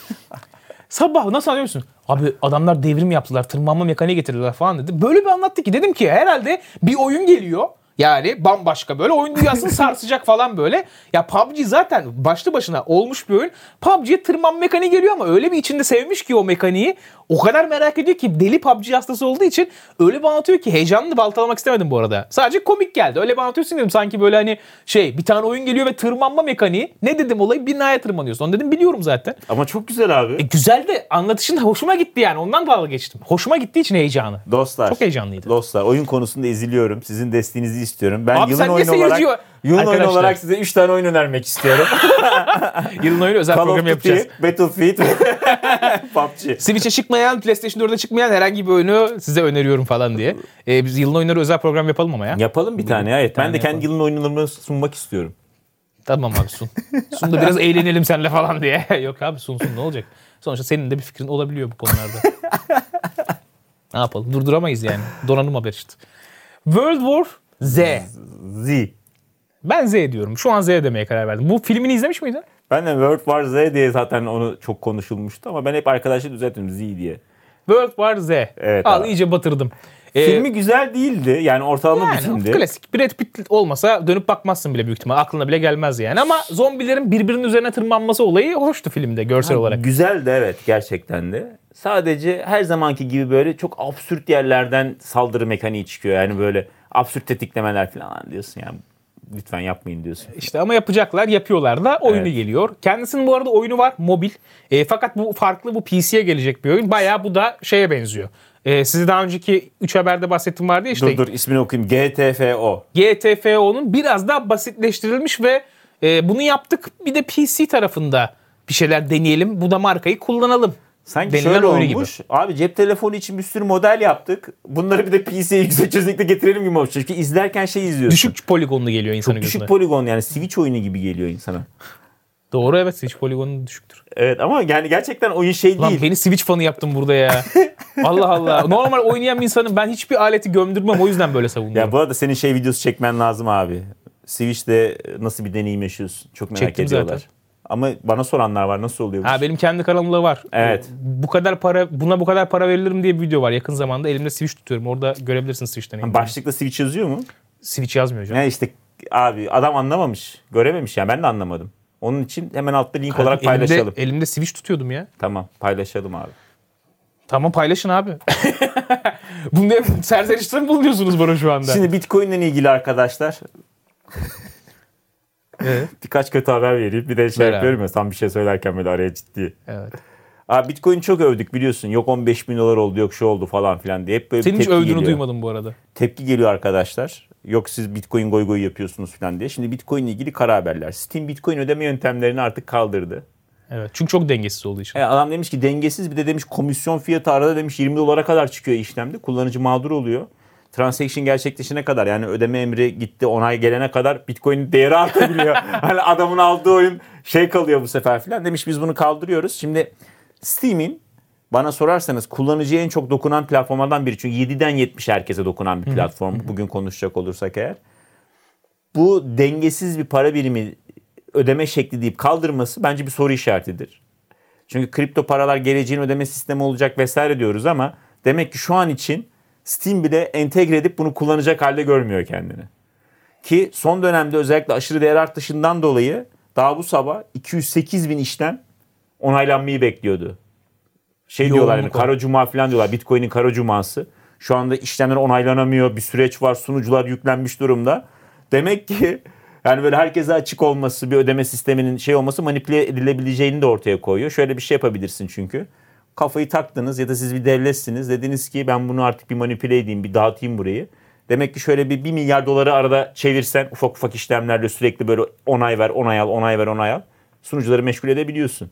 Sabah nasıl anlıyor musun? Abi adamlar devrim yaptılar. Tırmanma mekaniği getirdiler falan dedi. Böyle bir anlattı ki dedim ki herhalde bir oyun geliyor. Yani bambaşka böyle oyun dünyasını sarsacak falan böyle. Ya P U B G zaten başlı başına olmuş bir oyun. P U B G'ye tırmanma mekaniği geliyor ama öyle bir içinde sevmiş ki o mekaniği. O kadar merak ediyor ki, deli P U B G hastası olduğu için öyle bir anlatıyor ki heyecanını baltalamak istemedim bu arada. Sadece komik geldi. Öyle bir anlatıyorsun dedim sanki böyle hani şey, bir tane oyun geliyor ve tırmanma mekaniği. Ne dedim, olayı binaya tırmanıyorsun. Onu dedim biliyorum zaten. Ama çok güzel abi. E, güzel de anlatışın hoşuma gitti yani. Ondan dalga geçtim. Hoşuma gittiği için heyecanı. Dostlar. Çok heyecanlıydı. Dostlar, oyun konusunda eziliyorum. Sizin desteğinizi istiyorum. Ben Abi yılın sen ne oyunu seyirci olarak o- yılın oyunu Arkadaşlar. olarak size üç tane oyun önermek istiyorum. Yılın oyunu özel Call of programı Duty, yapacağız. Battlefield, P U B G. Switch'e çıkmayan, PlayStation dörde çıkmayan herhangi bir oyunu size öneriyorum falan diye. E, biz yılın oyunları özel program yapalım ama ya. Yapalım bir tane ya. Evet. Ben tane de kendi yapalım. yılın oyunlarımı sunmak istiyorum. Tamam abi sun. Sun da biraz eğlenelim seninle falan diye. Yok abi sun sun, ne olacak? Sonuçta senin de bir fikrin olabiliyor bu konularda. Ne yapalım? Durduramayız yani. Donanım haber işte. World War Z. Z. Ben Z diyorum. Şu an Z demeye karar verdim. Bu filmini izlemiş miydin? Ben de World War Z diye zaten onu çok konuşulmuştu ama ben hep arkadaşlar düzelttim Z diye. World War Z. Evet Al abi. iyice batırdım. Ee, Filmi güzel değildi. Yani ortalama bir yani filmdi. klasik. Brad Pitt olmasa dönüp bakmazsın bile büyük ihtimal. Aklına bile gelmez yani. Ama zombilerin birbirinin üzerine tırmanması olayı hoştu filmde görsel olarak. Güzel de evet, gerçekten de. Sadece her zamanki gibi böyle çok absürt yerlerden saldırı mekaniği çıkıyor. Yani böyle absürt tetiklemeler falan diyorsun yani. Lütfen yapmayın diyorsun. İşte ama yapacaklar, yapıyorlar da oyunu Evet. geliyor. Kendisinin bu arada oyunu var, mobil. E, fakat bu farklı, bu P C'ye gelecek bir oyun. Bayağı bu da şeye benziyor. E, sizi daha önceki üç haberde bahsettim vardı ya işte. Dur dur ismini okuyayım. G T F O. G T F O'nun biraz daha basitleştirilmiş ve e, bunu yaptık. Bir de P C tarafında bir şeyler deneyelim. Bu da markayı kullanalım. Sanki denilen şöyle oyunu olmuş. Abi cep telefonu için bir sürü model yaptık. Bunları bir de P C'ye yüksek çözünürlükte getirelim gibi olmuş. Çünkü izlerken şey izliyorsun. Düşük poligonlu geliyor insanın Çok gözüne. düşük poligon, yani Switch oyunu gibi geliyor insana. Doğru, evet, Switch poligonu düşüktür. Evet ama yani gerçekten oyun şey Lan değil. beni Switch fanı yaptın burada ya. Allah Allah. Normal oynayan bir insanın ben hiçbir aleti gömdürmem, o yüzden böyle savunuyorum. Ya bu arada senin şey videosu çekmen lazım abi. Switch'te nasıl bir deneyim yaşıyorsun? Çok merak Çektim ediyorlar. zaten. Ama bana soranlar var, nasıl oluyor bu? Ha, benim kendi kanalımda var. Evet. Bu kadar para, buna bu kadar para verilir diye bir video var. Yakın zamanda elimde Switch tutuyorum. Orada görebilirsiniz Switch deneyimini. Başlıkta Switch yazıyor mu? Switch yazmıyor hocam. Yani işte abi adam anlamamış, görememiş yani, ben de anlamadım. Onun için hemen altta link olarak paylaşalım. Elimde, elimde Switch tutuyordum ya. Tamam, paylaşalım abi. Tamam, paylaşın abi. Bunda serzenişte mi bulunuyorsunuz bana şu anda? Şimdi Bitcoin'le ilgili arkadaşlar Evet. birkaç kötü haber vereyim. Bir de şey Ver yapıyorum ya, tam bir şey söylerken böyle araya ciddi. Evet. Abi Bitcoin çok övdük biliyorsun. Yok on beş bin dolar oldu, yok şu oldu falan filan diye. Hep böyle Senin bir hiç tepki övdüğünü geliyor. duymadım bu arada. Tepki geliyor arkadaşlar. Yok siz Bitcoin goy goy yapıyorsunuz falan diye. Şimdi Bitcoin ile ilgili kara haberler. Steam Bitcoin ödeme yöntemlerini artık kaldırdı. Evet. Çünkü çok dengesiz olduğu için. E, adam demiş ki dengesiz, bir de demiş komisyon fiyatı arada demiş yirmi dolara kadar çıkıyor işlemde. Kullanıcı mağdur oluyor. Transaction gerçekleşene kadar, yani ödeme emri gitti, onay gelene kadar Bitcoin'in değeri artabiliyor. Hani adamın aldığı oyun şey kalıyor bu sefer filan. Demiş biz bunu kaldırıyoruz. Şimdi Steam'in, bana sorarsanız, kullanıcıya en çok dokunan platformlardan biri. Çünkü yediden yetmişe herkese dokunan bir platform. Bugün konuşacak olursak eğer. Bu dengesiz bir para birimi ödeme şekli deyip kaldırması bence bir soru işaretidir. Çünkü kripto paralar geleceğin ödeme sistemi olacak vesaire diyoruz ama demek ki şu an için Steam bile entegre edip bunu kullanacak halde görmüyor kendini. Ki son dönemde özellikle aşırı değer artışından dolayı daha bu sabah iki yüz sekiz bin işlem onaylanmayı bekliyordu. Şey Yoğunluk diyorlar yani var. kara cuma falan diyorlar. Bitcoin'in kara cuması. Şu anda işlemler onaylanamıyor. Bir süreç var. Sunucular yüklenmiş durumda. Demek ki yani böyle herkese açık olması, bir ödeme sisteminin şey olması manipüle edilebileceğini de ortaya koyuyor. Şöyle bir şey yapabilirsin çünkü. Kafayı taktınız ya da siz bir devletsiniz. Dediniz ki ben bunu artık bir manipüle edeyim, bir dağıtayım burayı. Demek ki şöyle bir bir milyar doları arada çevirsen ufak ufak işlemlerle sürekli böyle onay ver, onay al, onay ver, onay al. Sunucuları meşgul edebiliyorsun.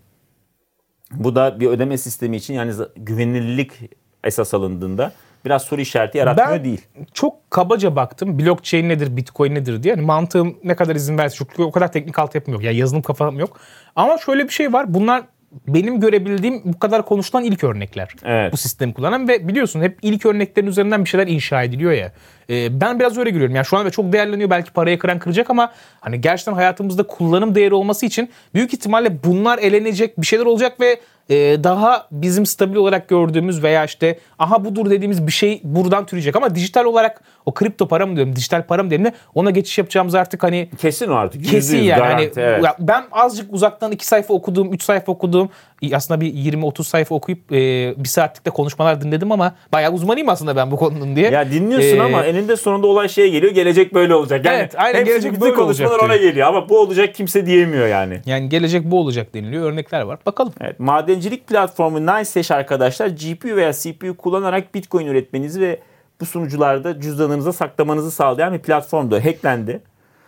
Bu da bir ödeme sistemi için yani güvenilirlik esas alındığında biraz soru işareti yaratmıyor Ben değil. çok kabaca baktım. Blockchain nedir, Bitcoin nedir diye. Yani mantığım ne kadar izin verse. Çünkü o kadar teknik altyapım yok. Yani yazılım kafam yok. Ama şöyle bir şey var. Bunlar benim görebildiğim bu kadar konuşulan ilk örnekler. Evet. Bu sistemi kullanan ve biliyorsun hep ilk örneklerin üzerinden bir şeyler inşa ediliyor ya. Ee, ben biraz öyle görüyorum. Yani şu anda çok değerleniyor. Belki paraya kıran kıracak ama hani gerçekten hayatımızda kullanım değeri olması için büyük ihtimalle bunlar elenecek, bir şeyler olacak ve e, daha bizim stabil olarak gördüğümüz veya işte aha budur dediğimiz bir şey buradan türeyecek. Ama dijital olarak o kripto para mı diyorum, dijital para mı diyelim de ona geçiş yapacağımız artık hani Kesin o artık. kesin yüzde yüz yani. garanti, Hani, evet. ya ben azıcık uzaktan iki sayfa okuduğum, üç sayfa okuduğum, aslında bir yirmi otuz sayfa okuyup e, bir saatlik de konuşmalar dinledim ama bayağı uzmanıyım aslında ben bu konunun diye. Ya dinliyorsun Ee, ama eninde sonunda olay şeye geliyor. Gelecek böyle olacak. Yani Evet, aynen, hepsi, gelecek bütün böyle konuşmalar olacak ona diyor. geliyor ama bu olacak kimse diyemiyor yani. Yani gelecek bu olacak deniliyor. Örnekler var. Bakalım. Evet, madencilik platformu NiceHash arkadaşlar G P U veya C P U kullanarak Bitcoin üretmenizi ve bu sunucularda cüzdanınıza saklamanızı sağlayan bir platformdu. Hacklendi.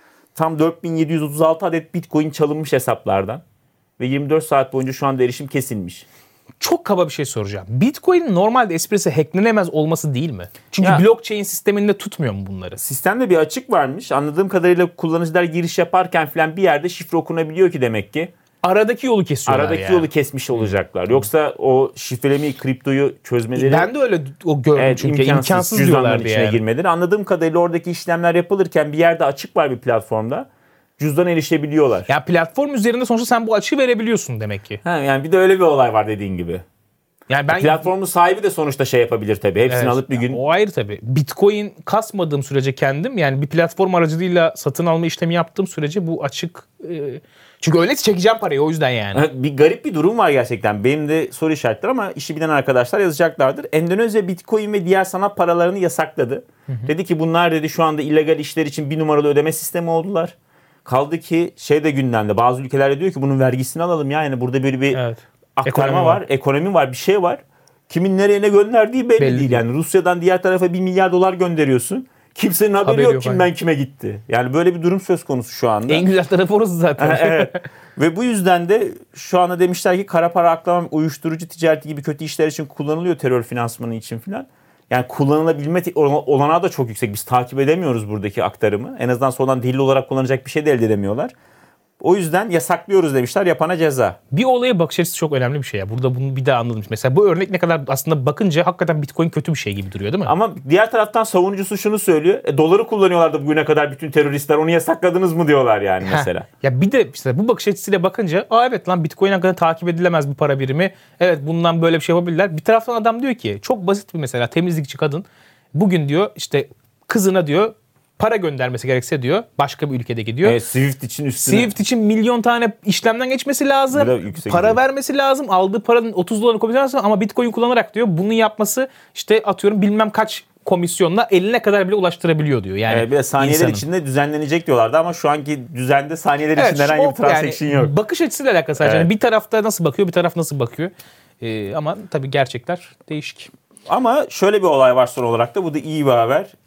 Tam dört bin yedi yüz otuz altı adet Bitcoin çalınmış hesaplardan ve yirmi dört saat boyunca şu anda erişim kesilmiş. Çok kaba bir şey soracağım. Bitcoin'in normalde esprisi hacklenemez olması değil mi? Çünkü Ya- blockchain sisteminde tutmuyor mu bunları? Sistemde bir açık varmış. Anladığım kadarıyla kullanıcılar giriş yaparken falan bir yerde şifre okunabiliyor ki demek ki. Aradaki yolu kesiyorlar Aradaki yani. yolu kesmiş olacaklar. Yoksa o şifrelemeyi, kriptoyu çözmeleri... Ben de öyle o gördüm Evet, çünkü imkansız, imkansız cüzdanların diyorlardı içine yani. girmeleri. Anladığım kadarıyla oradaki işlemler yapılırken bir yerde açık var bir platformda. Cüzdana erişebiliyorlar. Ya platform üzerinde sonuçta sen bu açığı verebiliyorsun demek ki. Ha, yani bir de öyle bir olay var dediğin gibi. Yani ben Platformun sahibi de sonuçta şey yapabilir tabii. Hepsini Evet, alıp bir gün... o ayrı tabii. Bitcoin kasmadığım sürece kendim yani bir platform aracılığıyla satın alma işlemi yaptığım sürece bu açık. E, çünkü öyle çekeceğim parayı o yüzden yani. Ha, bir garip bir durum var gerçekten. Benim de soru işaretleri ama işi bilen arkadaşlar yazacaklardır. Endonezya Bitcoin ve diğer sanat paralarını yasakladı. Hı hı. Dedi ki bunlar dedi şu anda illegal işler için bir numaralı ödeme sistemi oldular. Kaldı ki şey de gündemde. Bazı ülkelerde diyor ki bunun vergisini alalım ya. Yani burada böyle bir Evet. aktarma Ekonomi var. var. Ekonomi var. Bir şey var. Kimin nereye ne gönderdiği belli, Belli değil. değil. Yani Rusya'dan diğer tarafa bir milyar dolar gönderiyorsun. Kimsenin haberi, Haberi yok, yok, kimden aynen. kime gitti. Yani böyle bir durum söz konusu şu anda. En güzel tarafı orası zaten. Evet. Ve bu yüzden de şu anda demişler ki kara para aklama, uyuşturucu ticareti gibi kötü işler için kullanılıyor, terör finansmanı için filan. Yani kullanılabilme te- olanağı da çok yüksek. Biz takip edemiyoruz buradaki aktarımı. En azından sonradan delil olarak kullanacak bir şey de elde edemiyorlar. O yüzden yasaklıyoruz demişler, yapana ceza. Bir olaya bakış açısı çok önemli bir şey ya. Burada bunu bir daha anladım. Mesela bu örnek ne kadar aslında bakınca hakikaten Bitcoin kötü bir şey gibi duruyor değil mi? Ama diğer taraftan savunucusu şunu söylüyor. E, doları kullanıyorlardı bugüne kadar bütün teröristler. Onu yasakladınız mı diyorlar yani mesela. Heh. Ya bir de işte bu bakış açısıyla bakınca aa evet lan Bitcoin hakikaten takip edilemez bir para birimi. Evet bundan böyle bir şey yapabilirler. Bir taraftan adam diyor ki çok basit bir mesela temizlikçi kadın. Bugün diyor işte kızına diyor para göndermesi gerekse diyor başka bir ülkede gidiyor. E, Swift için üstüne. Swift için milyon tane işlemden geçmesi Bir lazım. de yüksek Para ücret. vermesi lazım. Aldığı paranın otuz dolarını koyması lazım ama Bitcoin kullanarak diyor bunu yapması işte atıyorum bilmem kaç komisyonla eline kadar bile ulaştırabiliyor diyor. Yani E, bir de saniyeler insanın. içinde düzenlenecek diyorlardı ama şu anki düzende saniyeler Evet, içinde herhangi o bir transaction yani yok. bakış açısıyla alakası sadece. Evet. Yani bir tarafta nasıl bakıyor, bir taraf nasıl bakıyor. Ee, ama tabii gerçekler değişik. Ama şöyle bir olay var son olarak da bu da iyi bir haber.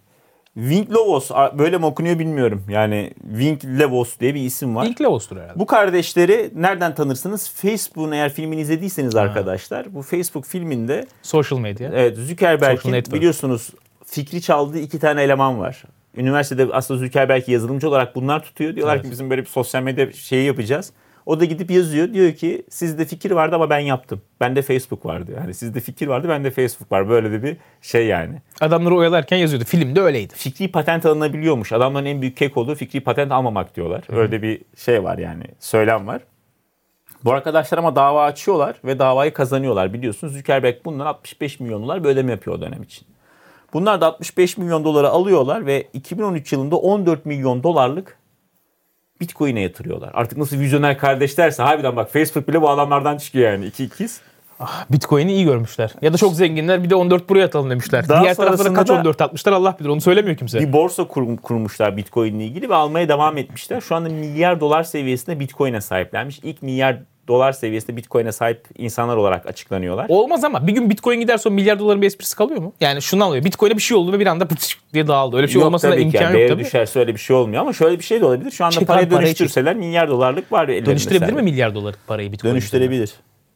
Winklevoss böyle mi okunuyor bilmiyorum. Yani Winklevoss diye bir isim var. Winklevoss'tur herhalde. Bu kardeşleri nereden tanırsınız? Facebook'un eğer filmini izlediyseniz ha. arkadaşlar. Bu Facebook filminde Social medya. Evet, Zuckerberg'in biliyorsunuz fikri çaldığı iki tane eleman var. Üniversitede aslında Zuckerberg yazılımcı olarak bunlar tutuyor. Diyorlar evet. ki bizim böyle bir sosyal medya şeyi yapacağız. O da gidip yazıyor. Diyor ki sizde fikir vardı ama ben yaptım. Bende Facebook vardı. Yani sizde fikir vardı, bende Facebook var. Böyle de bir şey yani. Adamları oyalarken yazıyordu. Filmde öyleydi. Fikri patent alınabiliyormuş. Adamların en büyük kek olduğu fikri patent almamak diyorlar. Hı-hı. Öyle bir şey var yani. Söylem var. Bu arkadaşlar ama dava açıyorlar ve davayı kazanıyorlar. Biliyorsunuz Zuckerberg bundan altmış beş milyon dolar bir ödeme yapıyor o dönem için. Bunlar da altmış beş milyon doları alıyorlar ve iki bin on üç yılında on dört milyon dolarlık Bitcoin'e yatırıyorlar. Artık nasıl vizyoner kardeşlerse harbiden bak Facebook bile bu adamlardan çıkıyor yani. İki ikiz. Ah, Bitcoin'i iyi görmüşler. Ya da çok zenginler bir de on dört buraya atalım demişler. Daha Diğer taraflara kaç on dört atmışlar Allah bilir. Onu söylemiyor kimse. Bir borsa kur, kurmuşlar Bitcoin'le ilgili ve almaya devam etmişler. Şu anda milyar dolar seviyesinde Bitcoin'e sahiplenmiş. İlk milyar dolar seviyesinde Bitcoin'e sahip insanlar olarak açıklanıyorlar. Olmaz ama bir gün Bitcoin giderse o milyar doların bir esprisi kalıyor mu? Yani şundan oluyor. Bitcoin'e bir şey oldu ve bir anda pıt diye dağıldı. Öyle bir şey olmasına imkan yani. yok tabii. Değeri düşerse öyle bir şey olmuyor ama şöyle bir şey de olabilir. Şu anda Çıkan parayı parayı dönüştürseler çek. milyar dolarlık var ellerinde. Dönüştürebilir mi milyar dolarlık parayı Bitcoin'e? Dönüştürebilir.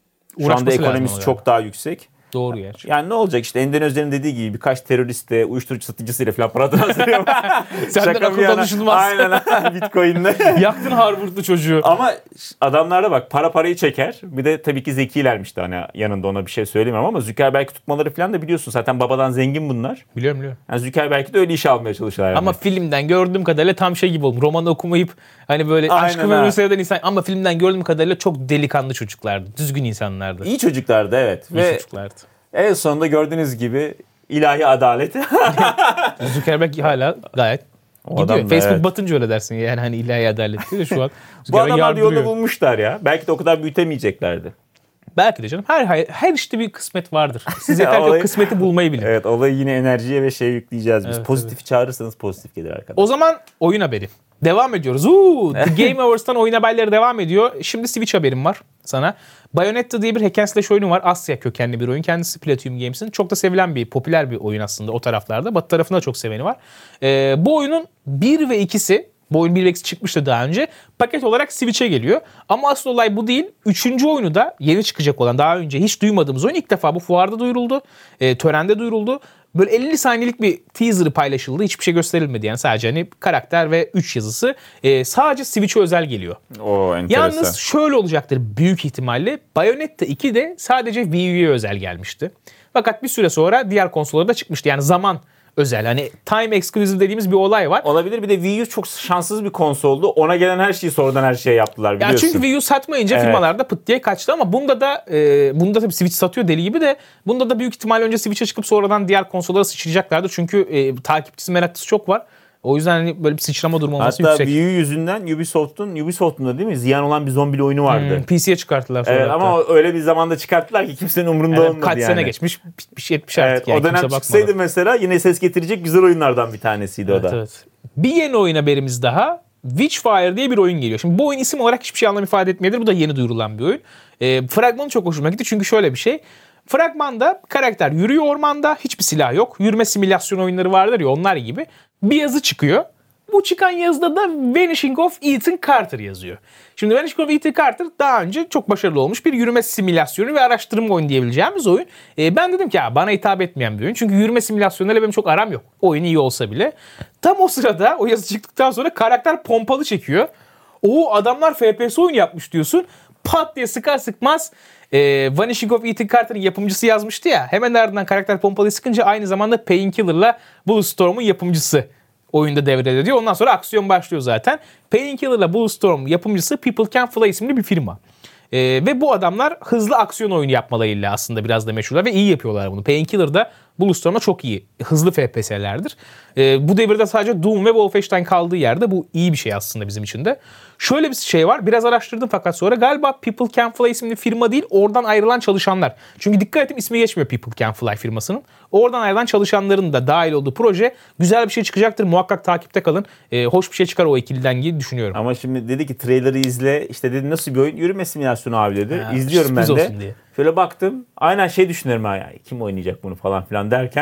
Şu anda ekonomisi çok daha yüksek. Doğru gerçi. Yani ne olacak işte Endonezya'nın dediği gibi birkaç teröriste, uyuşturucu satıcısıyla falan para transferiyor. Senden akıl danışılmaz. Aynen Bitcoin'le. Yaktın Harvard'lı çocuğu. Ama adamlarda bak para parayı çeker. Bir de tabii ki zekilermiş de hani yanında ona bir şey söylemiyorum ama Zuckerberg'i tutmaları falan da biliyorsun. Zaten babadan zengin bunlar. Biliyorum biliyorum. Yani Zuckerberg'i de öyle işe almaya çalışıyorlar. Yani. Ama filmden gördüğüm kadarıyla tam şey gibi oldu. Romanı okumayıp hani böyle aşkı ve seyreden insan ama filmden gördüğüm kadarıyla çok delikanlı çocuklardı. Düzgün insanlardı. İyi çocuklardı evet. İyi ve çocuklardı. En sonunda gördüğünüz gibi ilahi adalet. Zuckerberg hala gayet o gidiyor. Facebook evet. batınca öyle dersin yani hani ilahi adalet değil de şu an. Bu adamlar yolda bulmuşlar ya. Belki de o kadar büyütemeyeceklerdi. Belki de canım. Her her işte bir kısmet vardır. Siz yeter ki o kısmeti bulmayı bilin. Evet olayı yine enerjiye ve şey yükleyeceğiz biz. Evet, pozitif evet. çağırırsanız pozitif gelir arkadaşlar. O zaman oyun haberi. Devam ediyoruz. Uuu, The Game Awards'tan oyun haberleri devam ediyor. Şimdi Switch haberim var sana. Bayonetta diye bir hack and slash oyunu var. Asya kökenli bir oyun. Kendisi Platinum Games'in. Çok da sevilen bir, popüler bir oyun aslında o taraflarda. Batı tarafında çok seveni var. Ee, bu oyunun bir ve ikisi, bu oyun bir ve ikisi çıkmıştı daha önce. Paket olarak Switch'e geliyor. Ama asıl olay bu değil. Üçüncü oyunu da yeni çıkacak olan, daha önce hiç duymadığımız oyun ilk defa bu fuarda duyuruldu. E, törende duyuruldu. Böyle elli saniyelik bir teaser'ı paylaşıldı. Hiçbir şey gösterilmedi yani. Sadece hani karakter ve üç yazısı. Ee, sadece Switch'e özel geliyor. Oo, enteresan. Yalnız şöyle olacaktır büyük ihtimalle. Bayonetta iki de sadece Wii U'ya özel gelmişti. Fakat bir süre sonra diğer konsollara da çıkmıştı. Yani zaman özel. Hani time exclusive dediğimiz bir olay var. Olabilir. Bir de Wii U çok şanssız bir konsoldu. Ona gelen her şeyi sonradan her şeye yaptılar biliyorsun. Ya çünkü Wii U satmayınca evet. firmalarda pıt diye kaçtı ama bunda da e, bunda tabii Switch satıyor deli gibi de bunda da büyük ihtimal önce Switch'e çıkıp sonradan diğer konsollara sıçrayacaklardı. Çünkü e, takipçisi meraklısı çok var. O yüzden hani böyle bir sıçrama durumu olması Hatta yüksek. Hatta Wii U yüzünden Ubisoft'un Ubisoft'un da değil mi? Ziyan olan bir zombili oyunu vardı. Hmm, P C'ye çıkarttılar sonra. Evet hatta. Ama öyle bir zamanda çıkarttılar ki kimsenin umurunda evet, olmadı kaç yani. Kaç sene geçmiş bitmiş yetmiş artık evet, yani. O dönem çıksaydı mesela yine ses getirecek güzel oyunlardan bir tanesiydi evet, o da. Evet. Bir yeni oyun haberimiz daha. Witchfire diye bir oyun geliyor. Şimdi bu oyun isim olarak hiçbir şey anlam ifade etmeyebilir. Bu da yeni duyurulan bir oyun. E, fragmanı çok hoşuma gitti çünkü şöyle bir şey. Fragmanda karakter yürüyor ormanda. Hiçbir silah yok. Yürüme simülasyon oyunları vardır ya onlar gibi. Bir yazı çıkıyor. Bu çıkan yazıda da Vanishing of Ethan Carter yazıyor. Şimdi Vanishing of Ethan Carter daha önce çok başarılı olmuş bir yürüme simülasyonu ve araştırma oyunu diyebileceğimiz oyun. Ee, ben dedim ki ya bana hitap etmeyen bir oyun. Çünkü yürüme simülasyonlarıyla benim çok aram yok. Oyun iyi olsa bile. Tam o sırada o yazı çıktıktan sonra karakter pompalı çekiyor. O adamlar F P S oyun yapmış diyorsun. Pat diye sıkar sıkmaz e, Vanishing of Ethan Carter'ın yapımcısı yazmıştı ya. Hemen ardından karakter pompalıyı sıkınca aynı zamanda Painkiller'la Bulletstorm'un yapımcısı oyunda devrede ediyor. Ondan sonra aksiyon başlıyor zaten. Painkiller'la Bulletstorm yapımcısı People Can Fly isimli bir firma. Ee, ve bu adamlar hızlı aksiyon oyunu yapmalarıyla aslında biraz da meşhurlar ve iyi yapıyorlar bunu. Painkiller'da Bulletstorm'a çok iyi. Hızlı F P S'lerdir. Ee, bu devirde sadece Doom ve Wolfenstein kaldığı yerde bu iyi bir şey aslında bizim için de. Şöyle bir şey var. Biraz araştırdım fakat sonra galiba People Can Fly isimli firma değil, oradan ayrılan çalışanlar. Çünkü dikkat ettim ismi geçmiyor People Can Fly firmasının. Oradan ayrılan çalışanların da dahil olduğu proje güzel bir şey çıkacaktır. Muhakkak takipte kalın. Ee, hoş bir şey çıkar o ikiliden gibi düşünüyorum. Ama şimdi dedi ki trailer'ı izle. İşte dedi nasıl bir oyun? Yürüme simülasyonu abi dedi. Ha, İzliyorum ben de. Şöyle baktım. Aynen şey düşünüyorum ha. Kim oynayacak bunu falan filan derken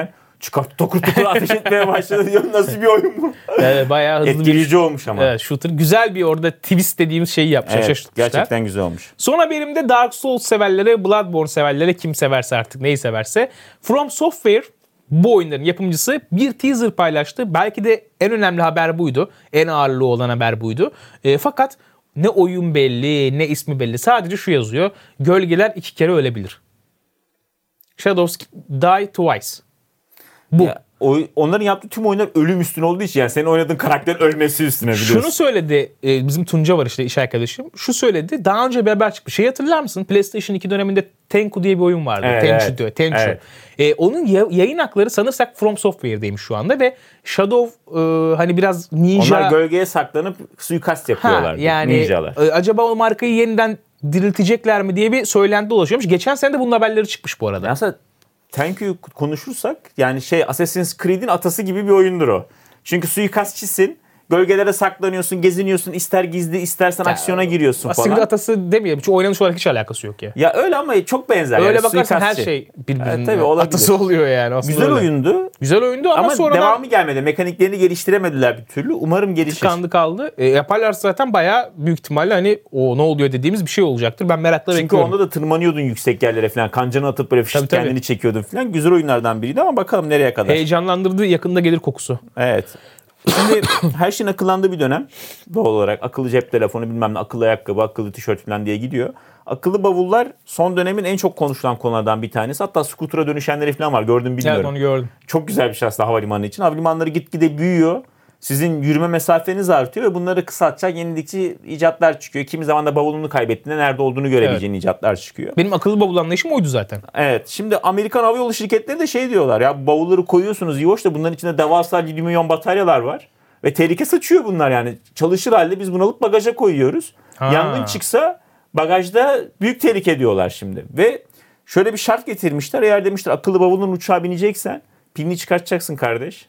çıkart tokur tokur ateş etmeye başladı diyor. Nasıl bir oyun bu? Evet, bayağı hızlı Etkileyici bir olmuş ama. Evet, shooter. Güzel bir orada twist dediğimiz şeyi yapmışlar. Evet, Şaşırtmışlar. gerçekten güzel olmuş. Sonra benim de Dark Souls severlere, Bloodborne severlere, kim severse artık neyi severse. From Software bu oyunların yapımcısı bir teaser paylaştı. Belki de en önemli haber buydu. En ağırlığı olan haber buydu. E, fakat ne oyun belli, ne ismi belli. Sadece şu yazıyor. Gölgeler iki kere ölebilir. Shadows die twice. Bu. Ya, o, onların yaptığı tüm oyunlar ölüm üstüne olduğu için yani senin oynadığın karakterin ölmesi üstüne biliyorsun. Şunu söyledi e, bizim Tunca var işte iş arkadaşım. Şu söyledi. Daha önce bir haber çıkmış. Şey hatırlar mısın? PlayStation iki döneminde Tenku diye bir oyun vardı. Evet, Tenchu evet. diyor. Tenchu. Evet. E, onun ya- yayın hakları sanırsak From Software'deymiş şu anda ve Shadow e, hani biraz ninja. Onlar gölgeye saklanıp suikast yapıyorlar. Yani Ninjalar. e, acaba o markayı yeniden diriltecekler mi diye bir söylenti dolaşıyormuş. Geçen sene de bunun haberleri çıkmış bu arada. Aslında Tenku'yu konuşursak yani şey Assassin's Creed'in atası gibi bir oyundur o. Çünkü suikastçisin. Gölgelere saklanıyorsun, geziniyorsun. İster gizli, istersen aksiyona giriyorsun Aslında falan. atası demeyelim. Çünkü oynanış olarak hiç alakası yok ya. Ya öyle ama çok benzer. Öyle yani, bakarsan her suikastçi. şey birbirinin Evet, tabii, olabilir. atası oluyor yani. Aslında Güzel öyle. oyundu. Güzel oyundu ama, Ama sonradan devamı gelmedi. Mekaniklerini geliştiremediler bir türlü. Umarım gelişir. tıkandı kaldı. E, yaparlar zaten bayağı büyük ihtimalle hani o ne oluyor dediğimiz bir şey olacaktır. Ben merakla Çünkü bekliyorum. onda da tırmanıyordun yüksek yerlere falan. Kancanı atıp böyle fışt Tabii, tabii. kendini çekiyordun falan. Güzel oyunlardan biriydi ama bakalım nereye kadar. Heyecanlandırdı, yakında gelir kokusu. Evet. Şimdi her şeyin akıllandığı bir dönem. Doğal olarak akıllı cep telefonu bilmem ne, akıllı ayakkabı, akıllı tişört falan diye gidiyor. Akıllı bavullar son dönemin en çok konuşulan konulardan bir tanesi. Hatta scooter'a dönüşenleri falan var. Gördüm bilmiyorum. Evet, onu gördüm. Çok güzel bir şey aslında havalimanı için. Havalimanları gitgide büyüyor. Sizin yürüme mesafeniz artıyor ve bunları kısaltacak yenilikçi icatlar çıkıyor. Kimi zaman da bavulunu kaybettiğinde nerede olduğunu görebileceğin evet. icatlar çıkıyor. Benim akıllı bavul anlayışım oydu zaten. Evet. Şimdi Amerikan havayolu şirketleri de şey diyorlar ya, bavulları koyuyorsunuz iyi hoş da bunların içinde devasa lityum iyon bataryalar var. Ve tehlike saçıyor bunlar yani. Çalışır halde biz bunu alıp bagaja koyuyoruz. Ha. Yangın çıksa bagajda büyük tehlike diyorlar şimdi. Ve şöyle bir şart getirmişler. Eğer demişler akıllı bavulun uçağa bineceksen pilini çıkartacaksın kardeş.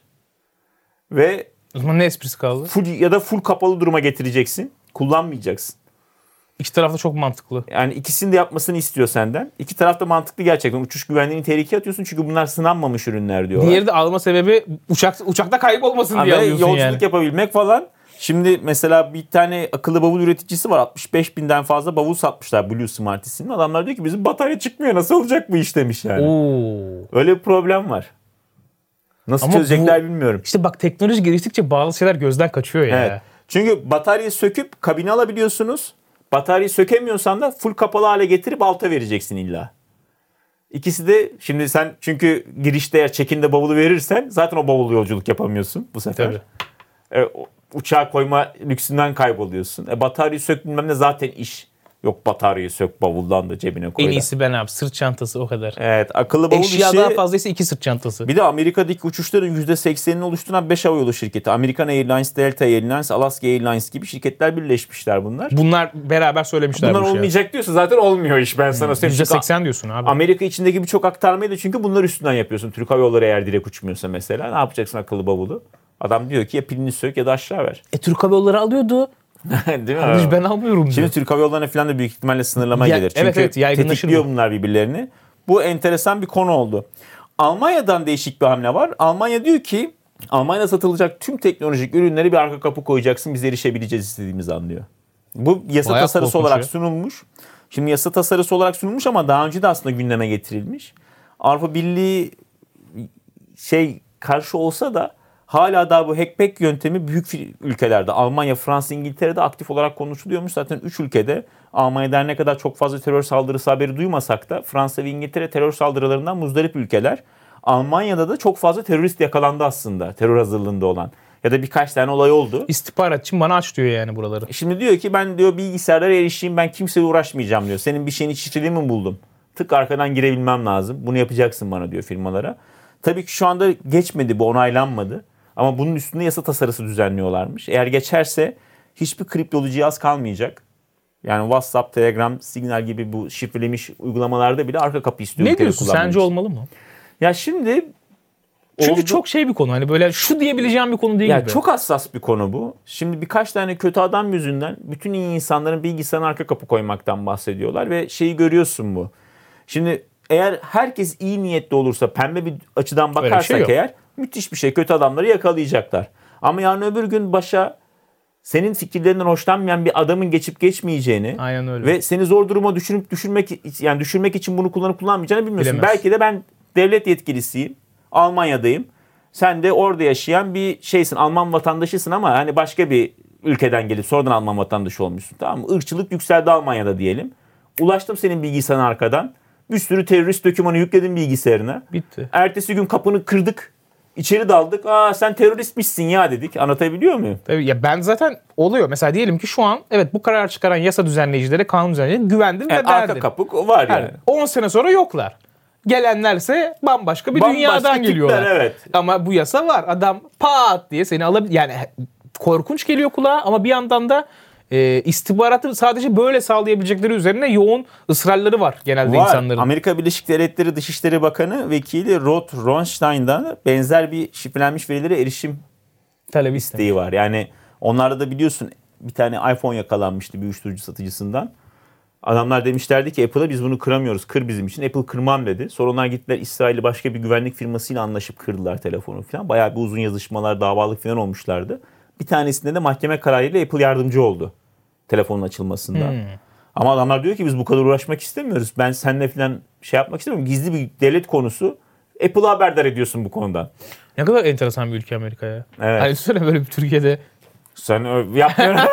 Ve O zaman ne esprisi kaldı? full ya da full kapalı duruma getireceksin. Kullanmayacaksın. İki taraf da çok mantıklı. Yani ikisini de yapmasını istiyor senden. İki taraf da mantıklı gerçekten. Uçuş güvenliğini tehlikeye atıyorsun çünkü bunlar sınanmamış ürünler diyorlar. Diğeri de alma sebebi uçak uçakta kaybolmasın diye Ve alıyorsun yolculuk yani. yapabilmek falan. Şimdi mesela bir tane akıllı bavul üreticisi var. altmış beş binden fazla bavul satmışlar Blue Smart isimli. Adamlar diyor ki bizim batarya çıkmıyor. Nasıl olacak bu iş demiş yani. Oo. Öyle bir problem var. Nasıl Ama çözecekler bu- bilmiyorum. İşte bak teknoloji geliştikçe bazı şeyler gözden kaçıyor ya. Evet. Çünkü bataryayı söküp kabine alabiliyorsunuz. Bataryayı sökemiyorsan da full kapalı hale getirip alta vereceksin illa. İkisi de şimdi sen çünkü girişte eğer check-in'de bavulu verirsen zaten o bavullu yolculuk yapamıyorsun bu sefer. Tabii. E, uçağa koyma lüksünden kayboluyorsun. E, bataryayı sök bilmem ne zaten iş. Yok bataryayı sök bavuldan da cebine koy. En da. iyisi ben abi. Sırt çantası o kadar. Evet, akıllı bavul Eşya işi. daha fazlaysa iki sırt çantası. Bir de Amerika'daki uçuşların yüzde seksenini oluşturan beş havayolu şirketi. American Airlines, Delta Airlines, Alaska Airlines gibi şirketler birleşmişler bunlar. Bunlar beraber söylemişler Bunlar bu işi. olmayacak diyorsa zaten olmuyor iş, ben sana söyleyeyim. yüzde Çünkü seksen diyorsun abi. Amerika içindeki birçok aktarmayı da çünkü bunlar üstünden yapıyorsun. Türk Hava Yolları eğer direkt uçmuyorsa mesela ne yapacaksın akıllı bavulu? Adam diyor ki ya pilini sök ya da aşağı ver. E Türk Hava Yolları alıyordu. Değil mi? Kardeş ben almıyorum diyor. Şimdi Türk Hava Yolları'na falan da büyük ihtimalle sınırlama Ya- gelir. Çünkü evet, evet, yaygınlaşır tetikliyor bu. bunlar birbirlerini. Bu enteresan bir konu oldu. Almanya'dan değişik bir hamle var. Almanya diyor ki Almanya'da satılacak tüm teknolojik ürünleri bir arka kapı koyacaksın, biz erişebileceğiz istediğimiz an diyor. Bu yasa Bayağı tasarısı korkunç olarak ya. sunulmuş. Şimdi yasa tasarısı olarak sunulmuş ama daha önce de aslında gündeme getirilmiş. Avrupa Birliği şey karşı olsa da hala daha bu hackback yöntemi büyük ülkelerde Almanya, Fransa, İngiltere'de aktif olarak konuşuluyormuş. Zaten üç ülkede Almanya'da ne kadar çok fazla terör saldırısı haberi duymasak da Fransa ve İngiltere terör saldırılarından muzdarip ülkeler. Almanya'da da çok fazla terörist yakalandı aslında, terör hazırlığında olan. Ya da birkaç tane olay oldu. İstihbarat için bana aç diyor yani buraları. Şimdi diyor ki ben diyor bilgisayarlara erişeyim, ben kimseyle uğraşmayacağım diyor. Senin bir şeyin şifreliğini mi buldum? Tık arkadan girebilmem lazım. Bunu yapacaksın bana diyor firmalara. Tabii ki şu anda geçmedi, bu onaylanmadı. Ama bunun üstünde yasa tasarısı düzenliyorlarmış. Eğer geçerse hiçbir kriptolu cihaz kalmayacak. Yani WhatsApp, Telegram, Signal gibi bu şifrelemiş uygulamalarda bile arka kapı istiyor. Ne diyorsun? Sence olmalı mı? Ya şimdi Çünkü oldu. çok şey bir konu. Hani böyle şu diyebileceğim bir konu değil Ya gibi. çok hassas bir konu bu. Şimdi birkaç tane kötü adam yüzünden bütün iyi insanların bilgisayarına arka kapı koymaktan bahsediyorlar ve şeyi görüyorsun bu. Şimdi eğer herkes iyi niyetli olursa, pembe bir açıdan bakarsak şey yok. eğer müthiş bir şey. Kötü adamları yakalayacaklar. Ama yarın öbür gün başa senin fikirlerinden hoşlanmayan bir adamın geçip geçmeyeceğini Aynen öyle. ve seni zor duruma düşürüp düşürmek yani düşürmek için bunu kullanıp kullanmayacağını bilmiyorsun. Bilemez. Belki de ben devlet yetkilisiyim. Almanya'dayım. Sen de orada yaşayan bir şeysin. Alman vatandaşısın ama hani başka bir ülkeden gelip sonradan Alman vatandaşı olmuşsun. Tamam mı? Irkçılık yükseldi Almanya'da diyelim. Ulaştım senin bilgisayarına arkadan. Bir sürü terörist dokümanı yükledim bilgisayarına. Bitti. Ertesi gün kapını kırdık. İçeri daldık. Aa sen teröristmişsin ya dedik. Anlatabiliyor muyum? Tabii ya ben zaten oluyor. Mesela diyelim ki şu an evet bu karar çıkaran yasa düzenleyicilere, kanun düzenleyicilere güvendim Yani ve arka verdim. kapı var yani. Yani on sene sonra yoklar. Gelenlerse bambaşka bir Bambaşka dünyadan tipler, geliyorlar. evet. Ama bu yasa var. Adam pat diye seni alabilir. Yani korkunç geliyor kulağa ama bir yandan da e, istihbaratı sadece böyle sağlayabilecekleri üzerine yoğun ısrarları var genelde Var. insanların. Amerika Birleşik Devletleri Dışişleri Bakanı vekili Rod Rosenstein'dan benzer bir şifrelenmiş verilere erişim Talep isteği var. Yani onlarda da biliyorsun bir tane iPhone yakalanmıştı bir uyuşturucu satıcısından. Adamlar demişlerdi ki Apple'a biz bunu kıramıyoruz. Kır bizim için. Apple kırmam dedi. Sonra onlar gittiler İsrail'li başka bir güvenlik firmasıyla anlaşıp kırdılar telefonu falan. Bayağı bir uzun yazışmalar, davalık falan olmuşlardı. Bir tanesinde de mahkeme kararıyla Apple yardımcı oldu telefonun açılmasında. Hmm. Ama adamlar diyor ki biz bu kadar uğraşmak istemiyoruz. Ben seninle falan şey yapmak istemiyorum. Gizli bir devlet konusu. Apple'a haberdar ediyorsun bu konudan. Ne kadar enteresan bir ülke Amerika ya. Evet. Hani söyle böyle bir Türkiye'de. Sen yapmıyorsun.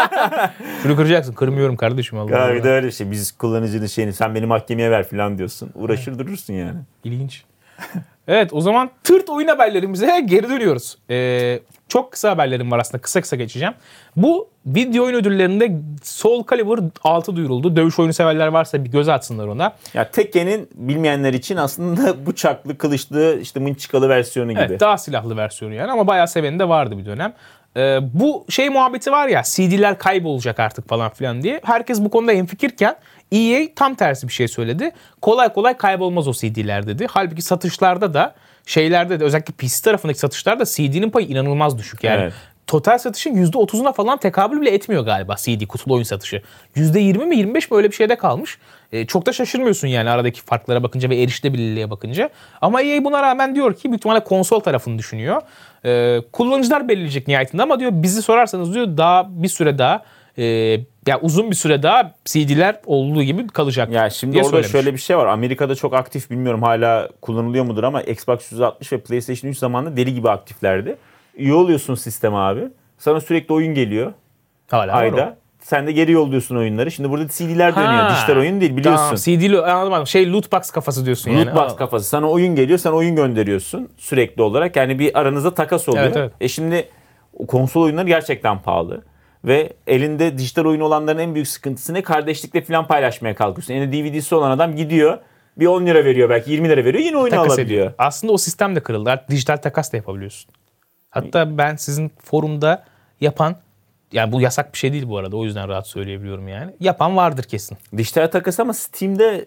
Şunu kıracaksın. Kırmıyorum kardeşim. Allah Ya Allah. bir de öyle şey. Biz kullanıcının şeyini sen beni mahkemeye ver falan diyorsun. Uğraşır durursun yani. İlginç. Evet o zaman tırt oyun haberlerimize geri dönüyoruz. Ee, çok kısa haberlerim var aslında. Kısa kısa geçeceğim. Bu video oyun ödüllerinde Soul Calibur altı duyuruldu. Dövüş oyunu severler varsa bir göz atsınlar ona. Ya Tekken'in bilmeyenler için aslında bıçaklı, kılıçlı, işte mınçıkalı versiyonu gibi. Evet daha silahlı versiyonu yani ama bayağı seveni de vardı bir dönem. Ee, bu şey muhabbeti var ya C D'ler kaybolacak artık falan filan diye. Herkes bu konuda hemfikirken E A tam tersi bir şey söyledi. Kolay kolay kaybolmaz o C D'ler dedi. Halbuki satışlarda da şeylerde de özellikle P C tarafındaki satışlarda C D'nin payı inanılmaz düşük. Yani Evet. total satışın yüzde otuzuna falan tekabül bile etmiyor galiba C D kutulu oyun satışı. yüzde yirmi mi yirmi beş mi öyle bir şeyde kalmış. Ee, çok da şaşırmıyorsun yani aradaki farklara bakınca ve erişilebilirliğe bakınca. Ama E A buna rağmen diyor ki büyük ihtimalle konsol tarafını düşünüyor. Ee, kullanıcılar belirleyecek nihayetinde ama diyor bizi sorarsanız diyor daha bir süre daha e, ya uzun bir süre daha C D'ler olduğu gibi kalacak. Ya şimdi diye orada söylemiş. şöyle bir şey var. Amerika'da çok aktif bilmiyorum hala kullanılıyor mudur ama Xbox yüz altmış ve PlayStation üç zamanında deli gibi aktiflerdi. Üye oluyorsun sisteme abi. Sana sürekli oyun geliyor. Hala ayda. Sen de geri yolluyorsun oyunları. Şimdi burada C D'ler dönüyor. Ha, Dijital oyun değil biliyorsun. Tamam C D'li anlamadım. Şey loot box kafası diyorsun yani. Loot box kafası. Sana oyun geliyor, sen oyun gönderiyorsun sürekli olarak. Yani bir aranızda takas oluyor. Evet, evet. E şimdi konsol oyunları gerçekten pahalı. Ve elinde dijital oyun olanların en büyük sıkıntısı ne? Kardeşlikle falan paylaşmaya kalkıyorsun. Elinde D V D'si olan adam gidiyor. Bir on lira veriyor belki yirmi lira veriyor. Yine oyunu Takas alabiliyor. ediyor. Aslında o sistem de kırıldı. Artık dijital takas da yapabiliyorsun. Hatta ben sizin forumda yapan, yani bu yasak bir şey değil bu arada o yüzden rahat söyleyebiliyorum yani. Yapan vardır kesin. Dijital takas ama Steam'de